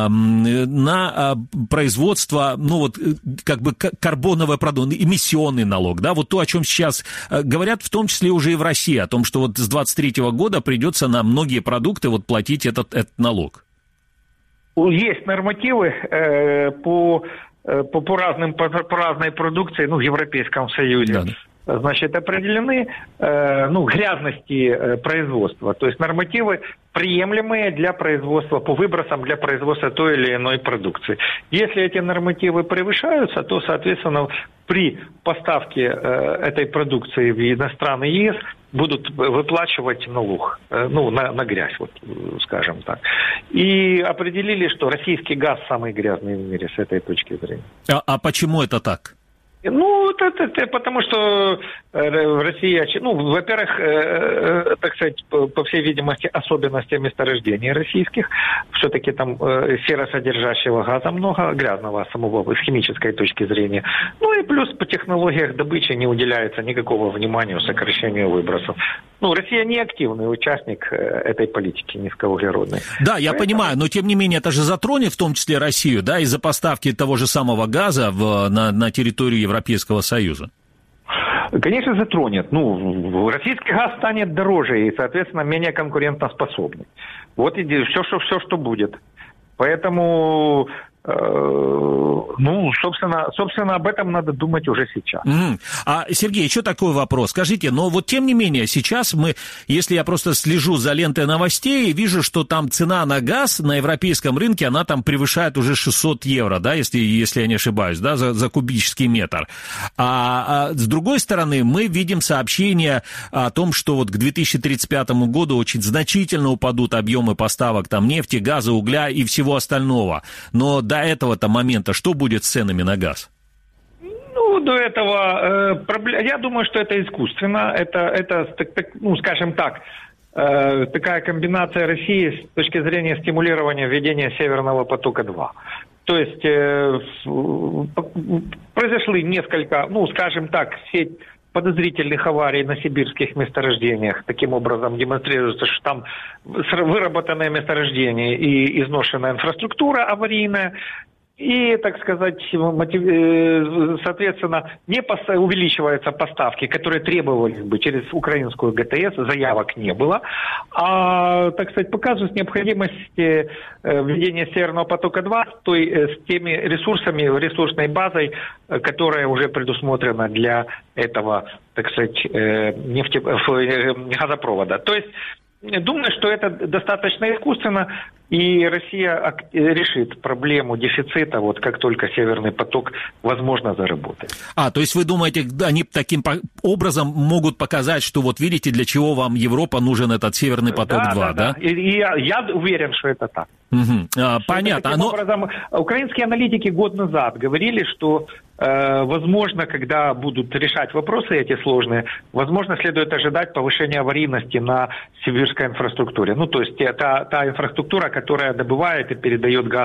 на производство, ну вот, как бы карбоновый продукт, эмиссионный налог, да, вот то, о чем сейчас говорят, в том числе уже и в России, о том, что вот с двадцать третьего года придется на многие продукты вот платить этот, этот налог. Есть нормативы э, по, э, по, по, разным, по, по разной продукции, ну, в Европейском Союзе. Да, да. Значит, определены э, ну, грязности э, производства, то есть нормативы, приемлемые для производства, по выбросам для производства той или иной продукции. Если эти нормативы превышаются, то, соответственно, при поставке э, этой продукции в иностранный ЕС будут выплачивать налог, э, ну, на, на грязь, вот, скажем так. И определили, что российский газ самый грязный в мире с этой точки зрения. А, а почему это так? Ну, это, это, это потому что Россия, ну, во-первых, э, так сказать, по, по всей видимости, особенности месторождений российских. Все-таки там э, серосодержащего газа много, грязного самого с химической точки зрения. Ну и плюс по технологиях добычи не уделяется никакого внимания сокращению выбросов. Ну, Россия не активный участник этой политики низкоуглеродной. Да, я Поэтому... понимаю, но тем не менее это же затронет в том числе Россию, да, из-за поставки того же самого газа в, на, на территорию Европейского Союза. Конечно, затронет. Ну, российский газ станет дороже и, соответственно, менее конкурентоспособный. Вот и все, что, все, что будет. Поэтому... Ну, собственно, собственно, об этом надо думать уже сейчас. Mm. А, Сергей, еще такой вопрос. Скажите, но вот тем не менее, сейчас мы, если я просто слежу за лентой новостей, вижу, что там цена на газ на европейском рынке, она там превышает уже шестьсот евро, да, если, если я не ошибаюсь, да, за, за кубический метр. А, а с другой стороны, мы видим сообщения о том, что вот к две тысячи тридцать пятому году очень значительно упадут объемы поставок там нефти, газа, угля и всего остального. Но до этого-то момента что будет с ценами на газ? Ну, до этого, э, проблем... я думаю, что это искусственно, это, это так, так, ну, скажем так, э, такая комбинация России с точки зрения стимулирования введения Северного потока-два. То есть э, произошли несколько, ну, скажем так, сеть подозрительных аварий на сибирских месторождениях. Таким образом демонстрируется, что там выработанное месторождение и изношенная инфраструктура аварийная. И, так сказать, соответственно, не увеличиваются поставки, которые требовались бы через украинскую ГТС, заявок не было. А, так сказать, показывает необходимость введения Северного потока-два с, той, с теми ресурсами, ресурсной базой, которая уже предусмотрена для этого, так сказать, нефте... газопровода. То есть, думаю, что это достаточно искусственно, и Россия решит проблему дефицита, вот как только Северный поток, возможно, заработает. А, то есть вы думаете, они таким образом могут показать, что вот видите, для чего вам Европа нужен этот Северный поток-два, да? Да, да, да. И, и я, я уверен, что это так. Угу. А, понятно. Таким но... образом, украинские аналитики год назад говорили, что э, возможно, когда будут решать вопросы эти сложные, возможно, следует ожидать повышения аварийности на сибирской инфраструктуре. Ну, то есть та, та инфраструктура, которая добывает и передает газ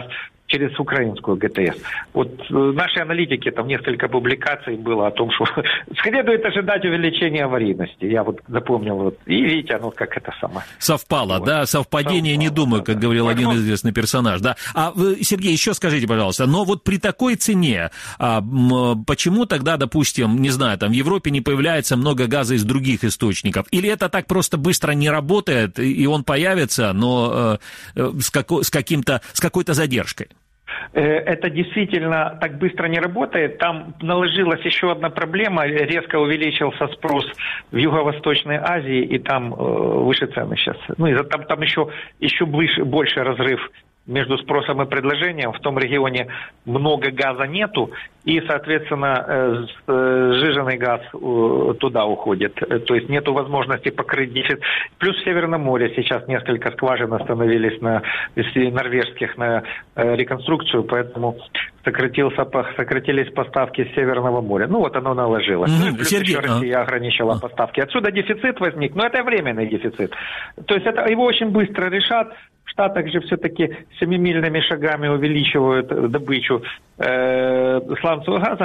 через украинскую ГТС. Вот наши аналитики, там несколько публикаций было о том, что следует ожидать увеличения аварийности. Я вот запомнил, вот, и видите, оно как это самое. Совпало, вот. Да, совпадение, Совпало, не думаю, как да, говорил да. один известный персонаж, да. А, Сергей, еще скажите, пожалуйста, но вот при такой цене, а, почему тогда, допустим, не знаю, там в Европе не появляется много газа из других источников? Или это так просто быстро не работает, и он появится, но э, с, како, с, каким-то, с какой-то задержкой? Это действительно так быстро не работает. Там наложилась еще одна проблема. Резко увеличился спрос в Юго-Восточной Азии, и там э, выше цены сейчас. Ну, и там, там еще, еще выше, больше разрыв между спросом и предложением. В том регионе много газа нету, и, соответственно, сжиженный газ туда уходит. То есть нету возможности покрыть дефицит. Плюс в Северном море сейчас несколько скважин остановились на норвежских на реконструкцию, поэтому сократился, сократились поставки с Северного моря. Ну, вот оно наложилось. Mm-hmm. Ну, и плюс Сергей, еще Россия а... ограничила а... поставки. Отсюда дефицит возник, но это временный дефицит. То есть это, его очень быстро решат. В Штатах же все-таки семимильными шагами увеличивают добычу э, сланцевого газа.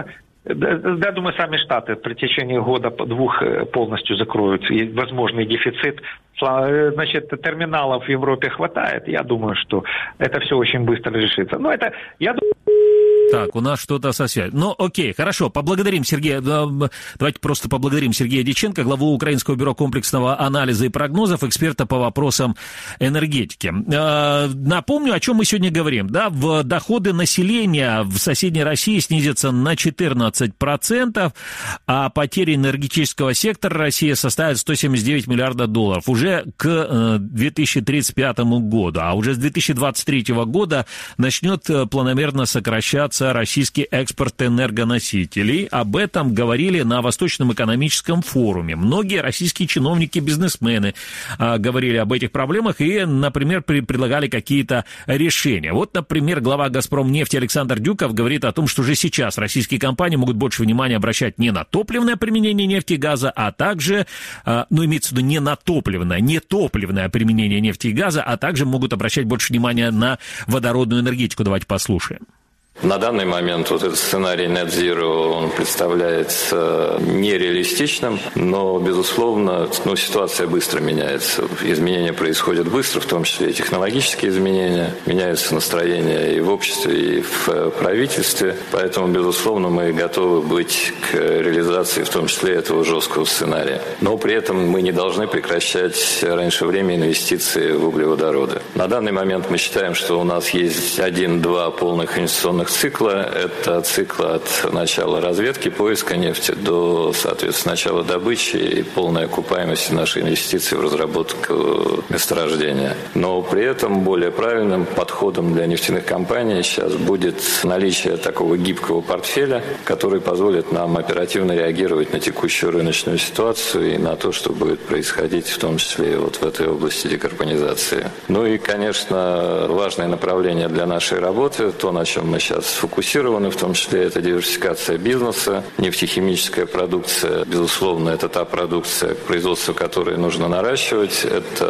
Я думаю, сами Штаты при течение года-двух полностью закроют возможный дефицит. Значит, терминалов в Европе хватает. Я думаю, что это все очень быстро решится. Но это, я думаю... Так, у нас что-то со связью. Ну, окей, хорошо, поблагодарим Сергея, давайте просто поблагодарим Сергея Дьяченко, главу Украинского бюро комплексного анализа и прогнозов, эксперта по вопросам энергетики. Напомню, о чем мы сегодня говорим. Да, в доходы населения в соседней России снизятся на четырнадцать процентов, а потери энергетического сектора России составят сто семьдесят девять миллиардов долларов уже к две тысячи тридцать пятому году. А уже с две тысячи двадцать третьего года начнет планомерно сокращаться российский экспорт энергоносителей. Об этом говорили на Восточном экономическом форуме. Многие российские чиновники, бизнесмены а, говорили об этих проблемах и, например, при, предлагали какие-то решения. Вот, например, глава «Газпромнефти» Александр Дюков говорит о том, что уже сейчас российские компании могут больше внимания обращать не на топливное применение нефти и газа, а также, а, ну, имеется в виду не на топливное, не топливное применение нефти и газа, а также могут обращать больше внимания на водородную энергетику. Давайте послушаем. На данный момент вот этот сценарий Net Zero, он представляется нереалистичным, но, безусловно, ну, ситуация быстро меняется. Изменения происходят быстро, в том числе и технологические изменения. Меняются настроения и в обществе, и в правительстве. Поэтому, безусловно, мы готовы быть к реализации, в том числе, этого жесткого сценария. Но при этом мы не должны прекращать раньше времени инвестиции в углеводороды. На данный момент мы считаем, что у нас есть один-два полных инвестиционных цикла. Это цикл от начала разведки, поиска нефти до, соответственно, начала добычи и полной окупаемости нашей инвестиции в разработку месторождения. Но при этом более правильным подходом для нефтяных компаний сейчас будет наличие такого гибкого портфеля, который позволит нам оперативно реагировать на текущую рыночную ситуацию и на то, что будет происходить, в том числе вот в этой области декарбонизации. Ну и, конечно, важное направление для нашей работы, то, на чем мы сейчас сфокусированы, в том числе это диверсификация бизнеса, нефтехимическая продукция, безусловно, это та продукция, производство которой нужно наращивать,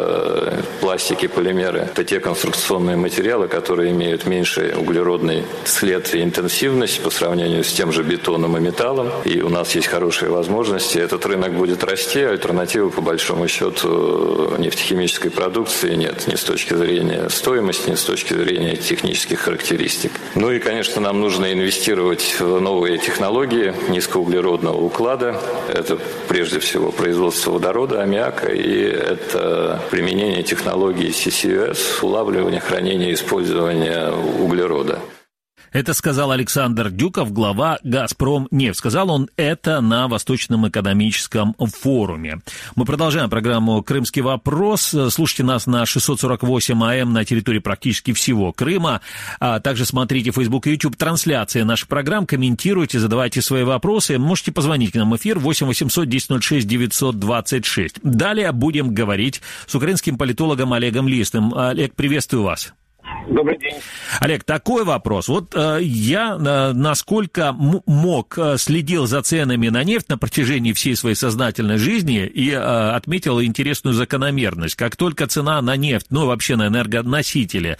это пластики, полимеры, это те конструкционные материалы, которые имеют меньший углеродный след и интенсивность по сравнению с тем же бетоном и металлом, и у нас есть хорошие возможности, этот рынок будет расти, а альтернативы, по большому счету, нефтехимической продукции нет, ни с точки зрения стоимости, ни с точки зрения технических характеристик. Ну и, конечно, Конечно, нам нужно инвестировать в новые технологии низкоуглеродного уклада. Это прежде всего производство водорода, аммиака, и это применение технологий си си ю эс, улавливание, хранение и использование углерода. Это сказал Александр Дюков, глава «Газпромнефть». Сказал он это на Восточном экономическом форуме. Мы продолжаем программу «Крымский вопрос». Слушайте нас на шестьсот сорок восемь АМ на территории практически всего Крыма. А также смотрите Facebook и YouTube трансляции наших программ, комментируйте, задавайте свои вопросы. Можете позвонить к нам в эфир восемь восемьсот десять ноль шесть девятьсот двадцать шесть. Далее будем говорить с украинским политологом Олегом Листым. Олег, приветствую вас. Добрый день. Олег, такой вопрос. Вот э, я, э, насколько м- мог, э, следил за ценами на нефть на протяжении всей своей сознательной жизни и э, отметил интересную закономерность. Как только цена на нефть, ну, вообще на энергоносители,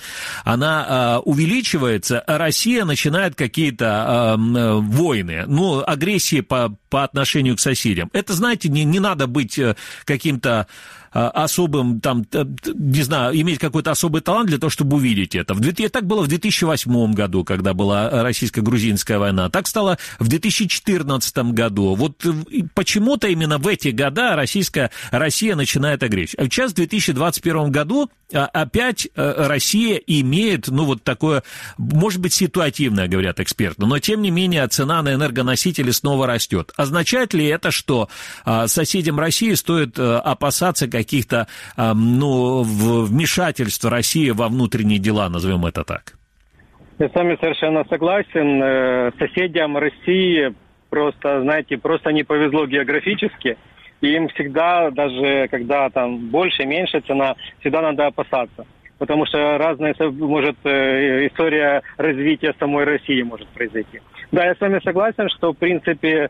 она э, увеличивается, Россия начинает какие-то э, войны, ну, агрессии по, по отношению к соседям. Это, знаете, не, не надо быть каким-то особым, там, не знаю, иметь какой-то особый талант для того, чтобы увидеть это. В, так было в две тысячи восьмом году, когда была российско-грузинская война. Так стало в две тысячи четырнадцатом году. Вот почему-то именно в эти года российская, Россия начинает агрессию. А сейчас в две тысячи двадцать первом году опять Россия имеет, ну, вот такое, может быть, ситуативное, говорят эксперты, но, тем не менее, цена на энергоносители снова растет. Означает ли это, что соседям России стоит опасаться каких-то, ну, вмешательств России во внутренние дела, назовем это так? Я с вами совершенно согласен. Соседям России просто, знаете, просто не повезло географически. И им всегда, даже когда там больше, меньше цена, всегда надо опасаться. Потому что разная, может, история развития самой России может произойти. Да, я с вами согласен, что, в принципе,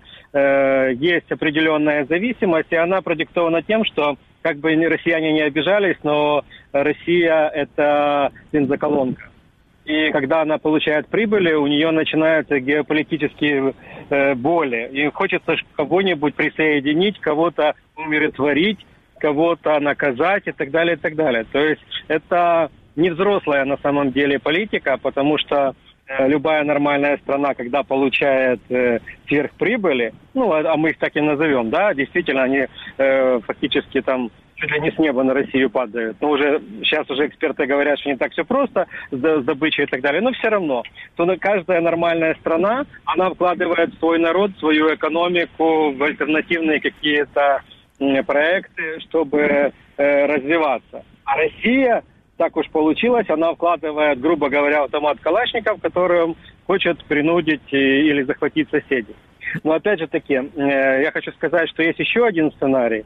есть определенная зависимость, и она продиктована тем, что, как бы россияне не обижались, но Россия – это бензоколонка. И когда она получает прибыли, у нее начинаются геополитические э, боли. И хочется кого-нибудь присоединить, кого-то умиротворить, кого-то наказать и так далее, и так далее. То есть это не взрослая на самом деле политика, потому что э, любая нормальная страна, когда получает э, сверхприбыли, ну, а, а мы их так и назовем, да, действительно, они э, фактически там чуть ли не с неба на Россию падают. Но уже сейчас уже эксперты говорят, что не так все просто с, с добычей и так далее. Но все равно, то каждая нормальная страна, она вкладывает в свой народ, в свою экономику, в альтернативные какие-то м, проекты, чтобы э, развиваться. А Россия, так уж получилось, она вкладывает, грубо говоря, автомат Калашников, которым хочет принудить или захватить соседей. Но опять же таки, э, я хочу сказать, что есть еще один сценарий,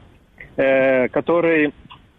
который,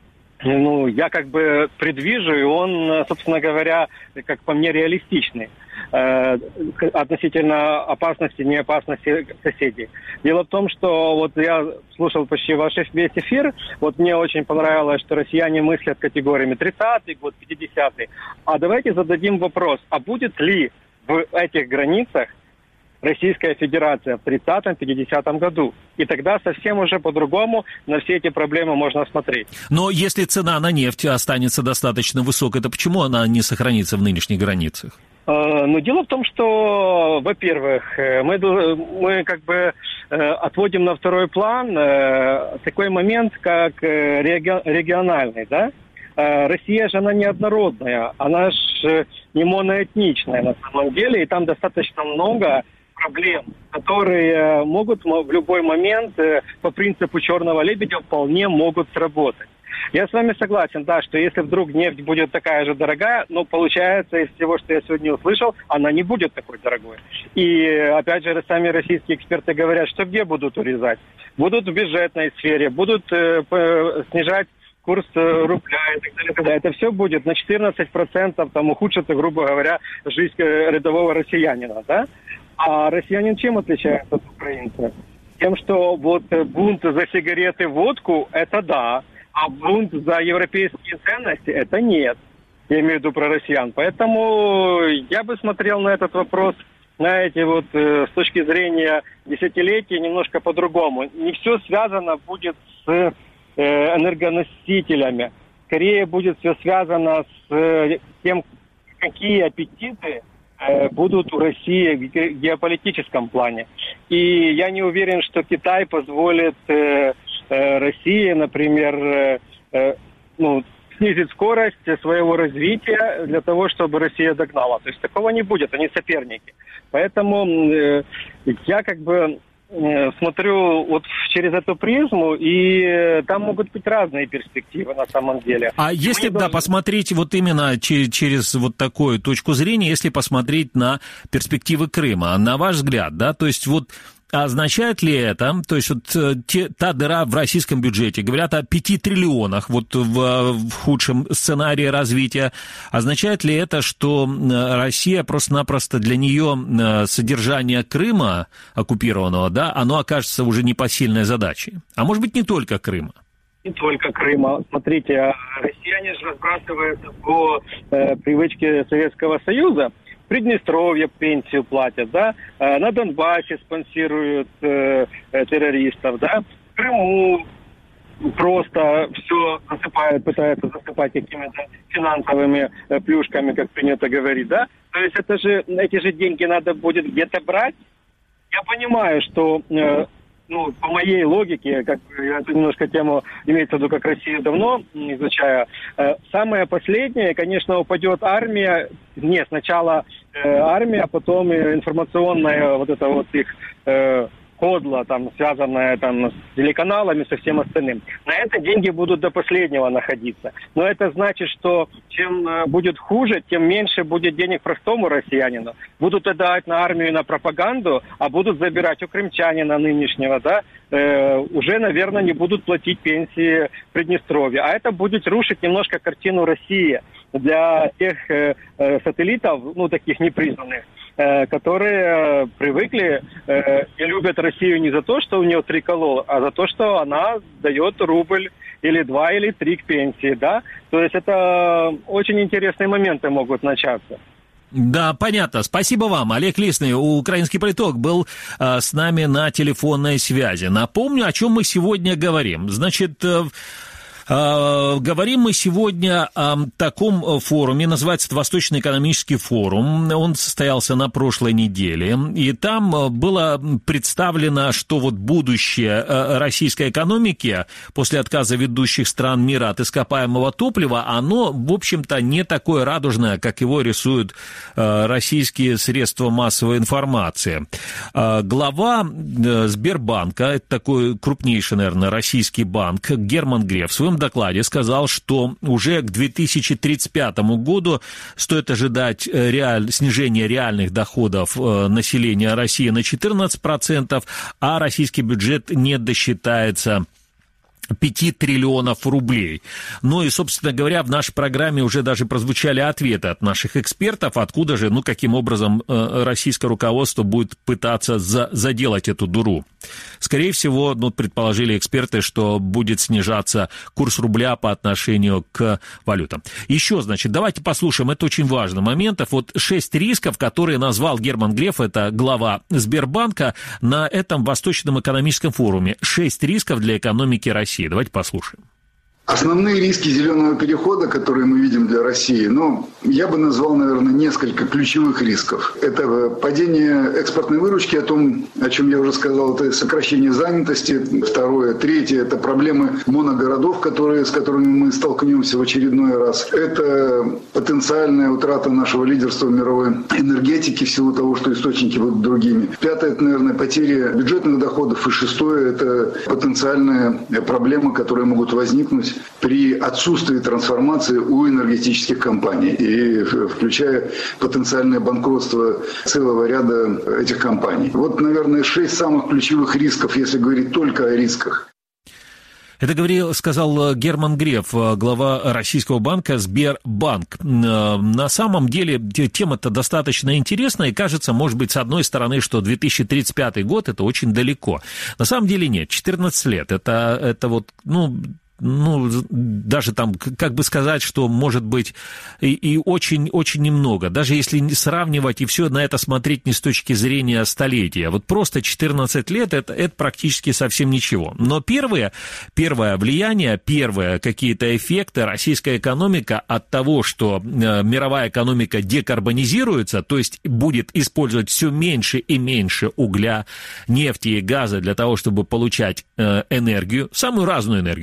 ну, я как бы предвижу, и он, собственно говоря, как по мне, реалистичный э, относительно опасности, неопасности соседей. Дело в том, что вот я слушал почти ваш весь эфир, вот мне очень понравилось, что россияне мыслят категориями тридцатый год, пятидесятый. А давайте зададим вопрос, а будет ли в этих границах Российская Федерация в тридцатом-пятидесятом году. И тогда совсем уже по-другому на все эти проблемы можно смотреть. Но если цена на нефть останется достаточно высокой, то почему она не сохранится в нынешних границах? Э, ну, дело в том, что, во-первых, мы, мы как бы отводим на второй план э, такой момент, как реги- региональный, да? Э, Россия же, она неоднородная, она же не моноэтничная на самом деле, и там достаточно много проблем, которые могут в любой момент по принципу черного лебедя вполне могут сработать. Я с вами согласен, да, что если вдруг нефть будет такая же дорогая, но получается из всего, что я сегодня услышал, она не будет такой дорогой. И опять же, сами российские эксперты говорят, что где будут урезать? Будут в бюджетной сфере, будут э, снижать курс рубля и так далее, и так далее. Это все будет на четырнадцать процентов там ухудшится, грубо говоря, жизнь рядового россиянина, да? А россиянин чем отличается от украинца? Тем, что вот бунт за сигареты, водку, это да, а бунт за европейские ценности, это нет. Я имею в виду про россиян. Поэтому я бы смотрел на этот вопрос, знаете, вот с точки зрения десятилетия немножко по-другому. Не все связано будет с энергоносителями. Скорее будет все связано с тем, какие аппетиты будут у России в геополитическом плане. И я не уверен, что Китай позволит э, э, России, например, э, э, ну, снизить скорость своего развития для того, чтобы Россия догнала. То есть такого не будет, они соперники. Поэтому э, я как бы э, смотрю вот через эту призму, и э, там могут быть разные перспективы на самом деле. А и если, да, должны... посмотреть вот именно через, через вот такую точку зрения, если посмотреть на перспективы Крыма, на ваш взгляд, да, то есть вот означает ли это, то есть вот те, та дыра в российском бюджете, говорят о пяти триллионах вот в, в худшем сценарии развития, означает ли это, что Россия просто-напросто для нее содержание Крыма оккупированного, да, оно окажется уже непосильной задачей? А может быть, не только Крыма? Не только Крыма. Смотрите, россияне же разбрасываются по э, привычке Советского Союза. В Приднестровье пенсию платят, да, на Донбассе спонсируют э, террористов, да, в Крыму просто все засыпают, пытаются засыпать какими-то финансовыми э, плюшками, как принято говорить, да. То есть это же, эти же деньги надо будет где-то брать. Я понимаю, что... Э, Ну, по моей логике, как я эту немножко тему, имеется в виду, как Россию давно изучаю, э, самое последнее, конечно, упадет армия, не, сначала э, армия, а потом информационная вот это вот их э, кодло, там, связанное там, с телеканалами, со всем остальным. На это деньги будут до последнего находиться. Но это значит, что чем э, будет хуже, тем меньше будет денег простому россиянину. Будут отдавать на армию и на пропаганду, а будут забирать у крымчанина нынешнего, да, э, уже, наверное, не будут платить пенсии в Приднестровье. А это будет рушить немножко картину России для тех э, э, сателлитов, ну, таких непризнанных, э, которые э, привыкли э, и любят Россию не за то, что у нее триколор, а за то, что она дает рубль или два, или три к пенсии, да. То есть это очень интересные моменты могут начаться. Да, понятно. Спасибо вам. Олег Лисный, украинский политолог, был э, с нами на телефонной связи. Напомню, о чем мы сегодня говорим. Значит... Э, Uh, говорим мы сегодня о таком форуме, называется это Восточный экономический форум. Он состоялся на прошлой неделе, и там было представлено, что вот будущее российской экономики после отказа ведущих стран мира от ископаемого топлива, оно, в общем-то, не такое радужное, как его рисуют российские средства массовой информации. Глава Сбербанка, это такой крупнейший, наверное, российский банк, Герман Греф, в своем докладе сказал, что уже к две тысячи тридцать пятому году стоит ожидать реаль... снижения реальных доходов населения России на четырнадцать процентов, а российский бюджет не досчитается пяти триллионов рублей. Ну и, собственно говоря, в нашей программе уже даже прозвучали ответы от наших экспертов, откуда же, ну, каким образом российское руководство будет пытаться за, заделать эту дыру. Скорее всего, ну, предположили эксперты, что будет снижаться курс рубля по отношению к валютам. Еще, значит, давайте послушаем, это очень важный момент. Вот шесть рисков, которые назвал Герман Греф, это глава Сбербанка, на этом Восточном экономическом форуме. Шесть рисков для экономики России. Давайте послушаем. Основные риски зеленого перехода, которые мы видим для России, ну, я бы назвал, наверное, несколько ключевых рисков. Это падение экспортной выручки, о том, о чем я уже сказал, это сокращение занятости. Второе. Третье. Это проблемы моногородов, которые, с которыми мы столкнемся в очередной раз. Это потенциальная утрата нашего лидерства в мировой энергетике в силу того, что источники будут другими. Пятое. Это, наверное, потеря бюджетных доходов. И шестое. Это потенциальная проблема, которые могут возникнуть при отсутствии трансформации у энергетических компаний, и включая потенциальное банкротство целого ряда этих компаний. Вот, наверное, шесть самых ключевых рисков, если говорить только о рисках. Это говорил, сказал Герман Греф, глава российского банка Сбербанк. На самом деле тема-то достаточно интересная, и кажется, может быть, с одной стороны, что две тысячи тридцать пятый год – это очень далеко. На самом деле нет, четырнадцать лет – это, это вот, ну... Ну, даже там, как бы сказать, что может быть и, и очень, очень немного. Даже если не сравнивать и все на это смотреть не с точки зрения столетия. Вот просто четырнадцать лет это, это практически совсем ничего. Но первое, первое влияние, первые какие-то эффекты российская экономика от того, что мировая экономика декарбонизируется, то есть будет использовать все меньше и меньше угля, нефти и газа для того, чтобы получать энергию, самую разную энергию, электрическую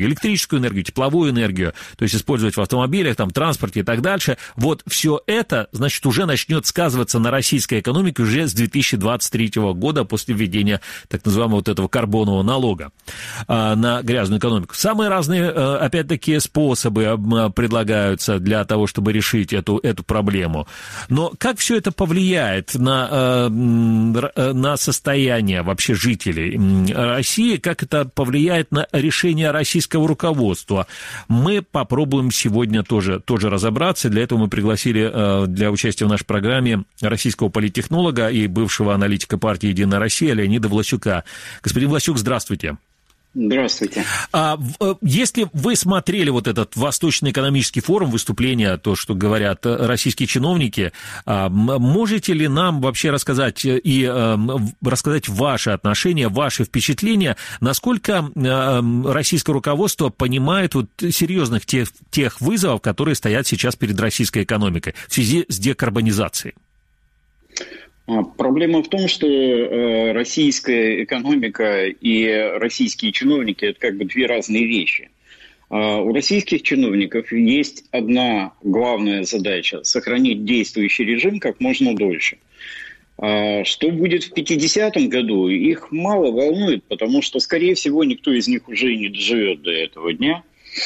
электрическую энергию, тепловую энергию, то есть использовать в автомобилях, там, транспорте и так дальше. Вот все это, значит, уже начнет сказываться на российской экономике уже с две тысячи двадцать третьего года после введения так называемого вот этого карбонового налога а, на грязную экономику. Самые разные, опять-таки, способы предлагаются для того, чтобы решить эту, эту проблему. Но как все это повлияет на, на состояние вообще жителей России, как это повлияет на решение российского руководства? Мы попробуем сегодня тоже, тоже разобраться. Для этого мы пригласили для участия в нашей программе российского политтехнолога и бывшего аналитика партии «Единая Россия» Леонида Власюка. Господин Власюк, здравствуйте. Здравствуйте. А, если вы смотрели вот этот Восточный экономический форум, выступления, то, что говорят российские чиновники, можете ли нам вообще рассказать и рассказать ваши отношения, ваши впечатления, насколько российское руководство понимает вот серьезных тех, тех вызовов, которые стоят сейчас перед российской экономикой в связи с декарбонизацией? Проблема в том, что э, российская экономика и российские чиновники – это как бы две разные вещи. Э, у российских чиновников есть одна главная задача – сохранить действующий режим как можно дольше. Э, что будет в пятидесятом году, их мало волнует, потому что, скорее всего, никто из них уже не доживет до этого дня.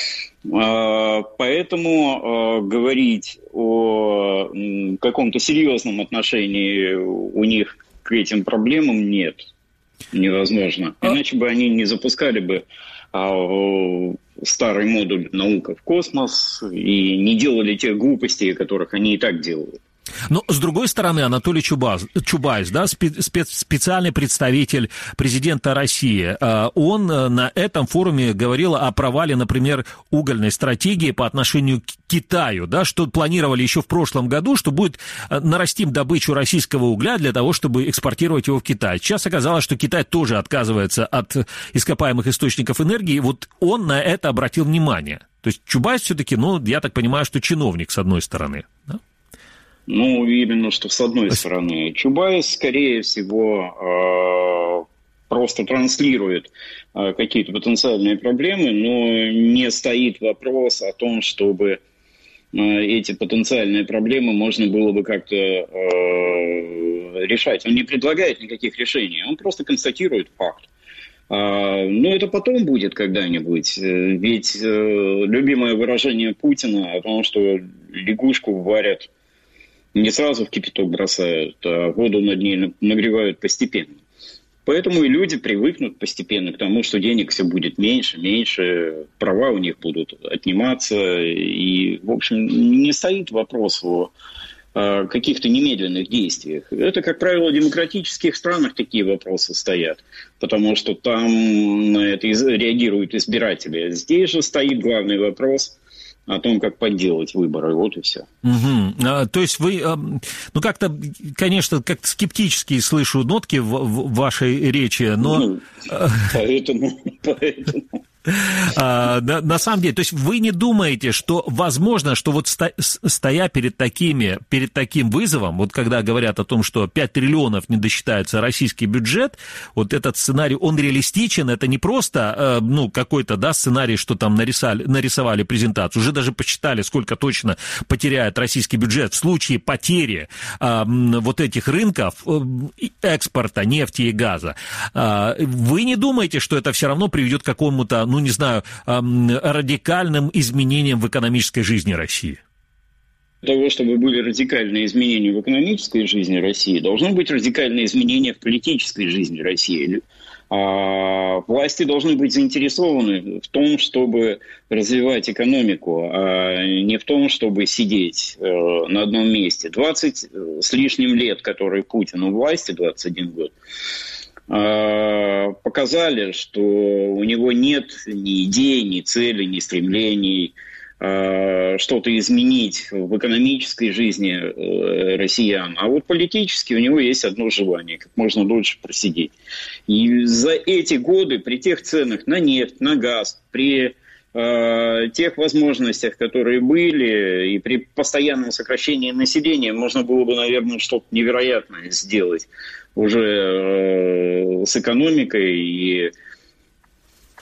Поэтому э, говорить о м, каком-то серьезном отношении у них к этим проблемам нет, невозможно. Иначе бы они не запускали бы э, старый модуль «Наука в космос» и не делали тех глупостей, которых они и так делают. Но, с другой стороны, Анатолий Чубайс, Чубайс, да, спец, специальный представитель президента России, он на этом форуме говорил о провале, например, угольной стратегии по отношению к Китаю, да, что планировали еще в прошлом году, что будет нарастим добычу российского угля для того, чтобы экспортировать его в Китай. Сейчас оказалось, что Китай тоже отказывается от ископаемых источников энергии, вот он на это обратил внимание. То есть Чубайс все-таки, ну, я так понимаю, что чиновник, с одной стороны, да? Ну, именно что с одной стороны. Чубайс, скорее всего, просто транслирует какие-то потенциальные проблемы, но не стоит вопрос о том, чтобы эти потенциальные проблемы можно было бы как-то решать. Он не предлагает никаких решений, он просто констатирует факт. Но это потом будет когда-нибудь. Ведь любимое выражение Путина о том, что лягушку варят не сразу в кипяток бросают, а воду над ней нагревают постепенно. Поэтому и люди привыкнут постепенно к тому, что денег все будет меньше, меньше, права у них будут отниматься. И, в общем, не стоит вопрос о каких-то немедленных действиях. Это, как правило, в демократических странах такие вопросы стоят, потому что там на это реагируют избиратели. Здесь же стоит главный вопрос о том, как подделать выборы, вот и все. Угу. А, то есть вы, ну как-то, конечно, как-то скептически слышу нотки в, в вашей речи, но... Ну, поэтому, поэтому... А, на, на самом деле, то есть вы не думаете, что возможно, что вот сто, стоя перед такими, перед таким вызовом, вот когда говорят о том, что пять триллионов не досчитается российский бюджет, вот этот сценарий, он реалистичен, это не просто, ну, какой-то, да, сценарий, что там нарисовали, нарисовали презентацию, уже даже посчитали, сколько точно потеряет российский бюджет в случае потери а, вот этих рынков экспорта нефти и газа. А, вы не думаете, что это все равно приведет к какому-то, ну, не знаю, радикальным изменениям в экономической жизни России? Для того, чтобы были радикальные изменения в экономической жизни России, должно быть радикальные изменения в политической жизни России. А власти должны быть заинтересованы в том, чтобы развивать экономику, а не в том, чтобы сидеть на одном месте. двадцать с лишним лет, которые Путин у власти, двадцать один год, показали, что у него нет ни идей, ни целей, ни стремлений что-то изменить в экономической жизни россиян. А вот политически у него есть одно желание – как можно дольше просидеть. И за эти годы при тех ценах на нефть, на газ, при э, тех возможностях, которые были, и при постоянном сокращении населения можно было бы, наверное, что-то невероятное сделать уже э, с экономикой и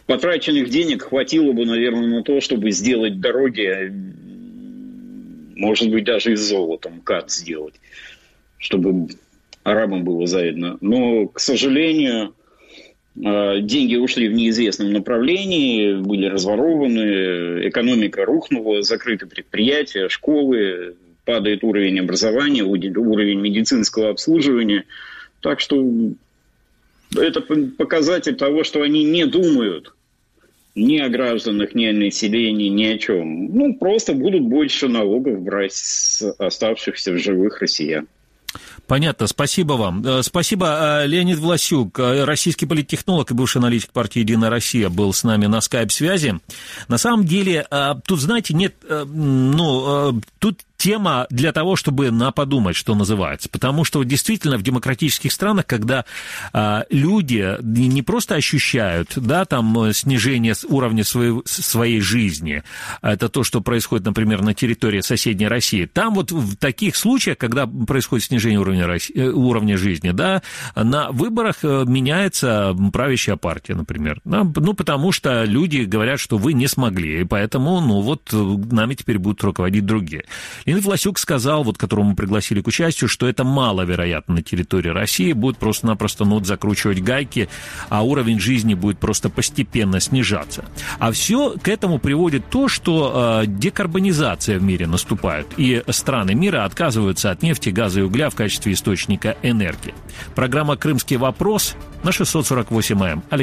потраченных денег хватило бы, наверное, на то, чтобы сделать дороги, может быть, даже и с золотом, МКАД сделать, чтобы арабам было завидно. Но, к сожалению, деньги ушли в неизвестном направлении, были разворованы, экономика рухнула, закрыты предприятия, школы, падает уровень образования, уровень медицинского обслуживания. Так что это показатель того, что они не думают ни о гражданах, ни о населении, ни о чем. Ну, просто будут больше налогов брать с оставшихся в живых россиян. Понятно, спасибо вам. Спасибо, Леонид Власюк, российский политтехнолог и бывший аналитик партии «Единая Россия», был с нами на скайп-связи. На самом деле, тут, знаете, нет, ну, тут тема для того, чтобы на подумать, что называется. Потому что действительно в демократических странах, когда а, люди не просто ощущают, да, там, снижение уровня своей, своей жизни, это то, что происходит, например, на территории соседней России, там вот в таких случаях, когда происходит снижение уровня, уровня жизни, да, на выборах меняется правящая партия, например. Да, ну, потому что люди говорят, что вы не смогли, и поэтому, ну, вот нами теперь будут руководить другие. Леонид Власюк сказал, вот, которого мы пригласили к участию, что это маловероятно на территории России, будет просто-напросто ну, закручивать гайки, а уровень жизни будет просто постепенно снижаться. А все к этому приводит то, что э, декарбонизация в мире наступает, и страны мира отказываются от нефти, газа и угля в качестве источника энергии. Программа «Крымский вопрос» на шестьсот сорок восемь эй эм.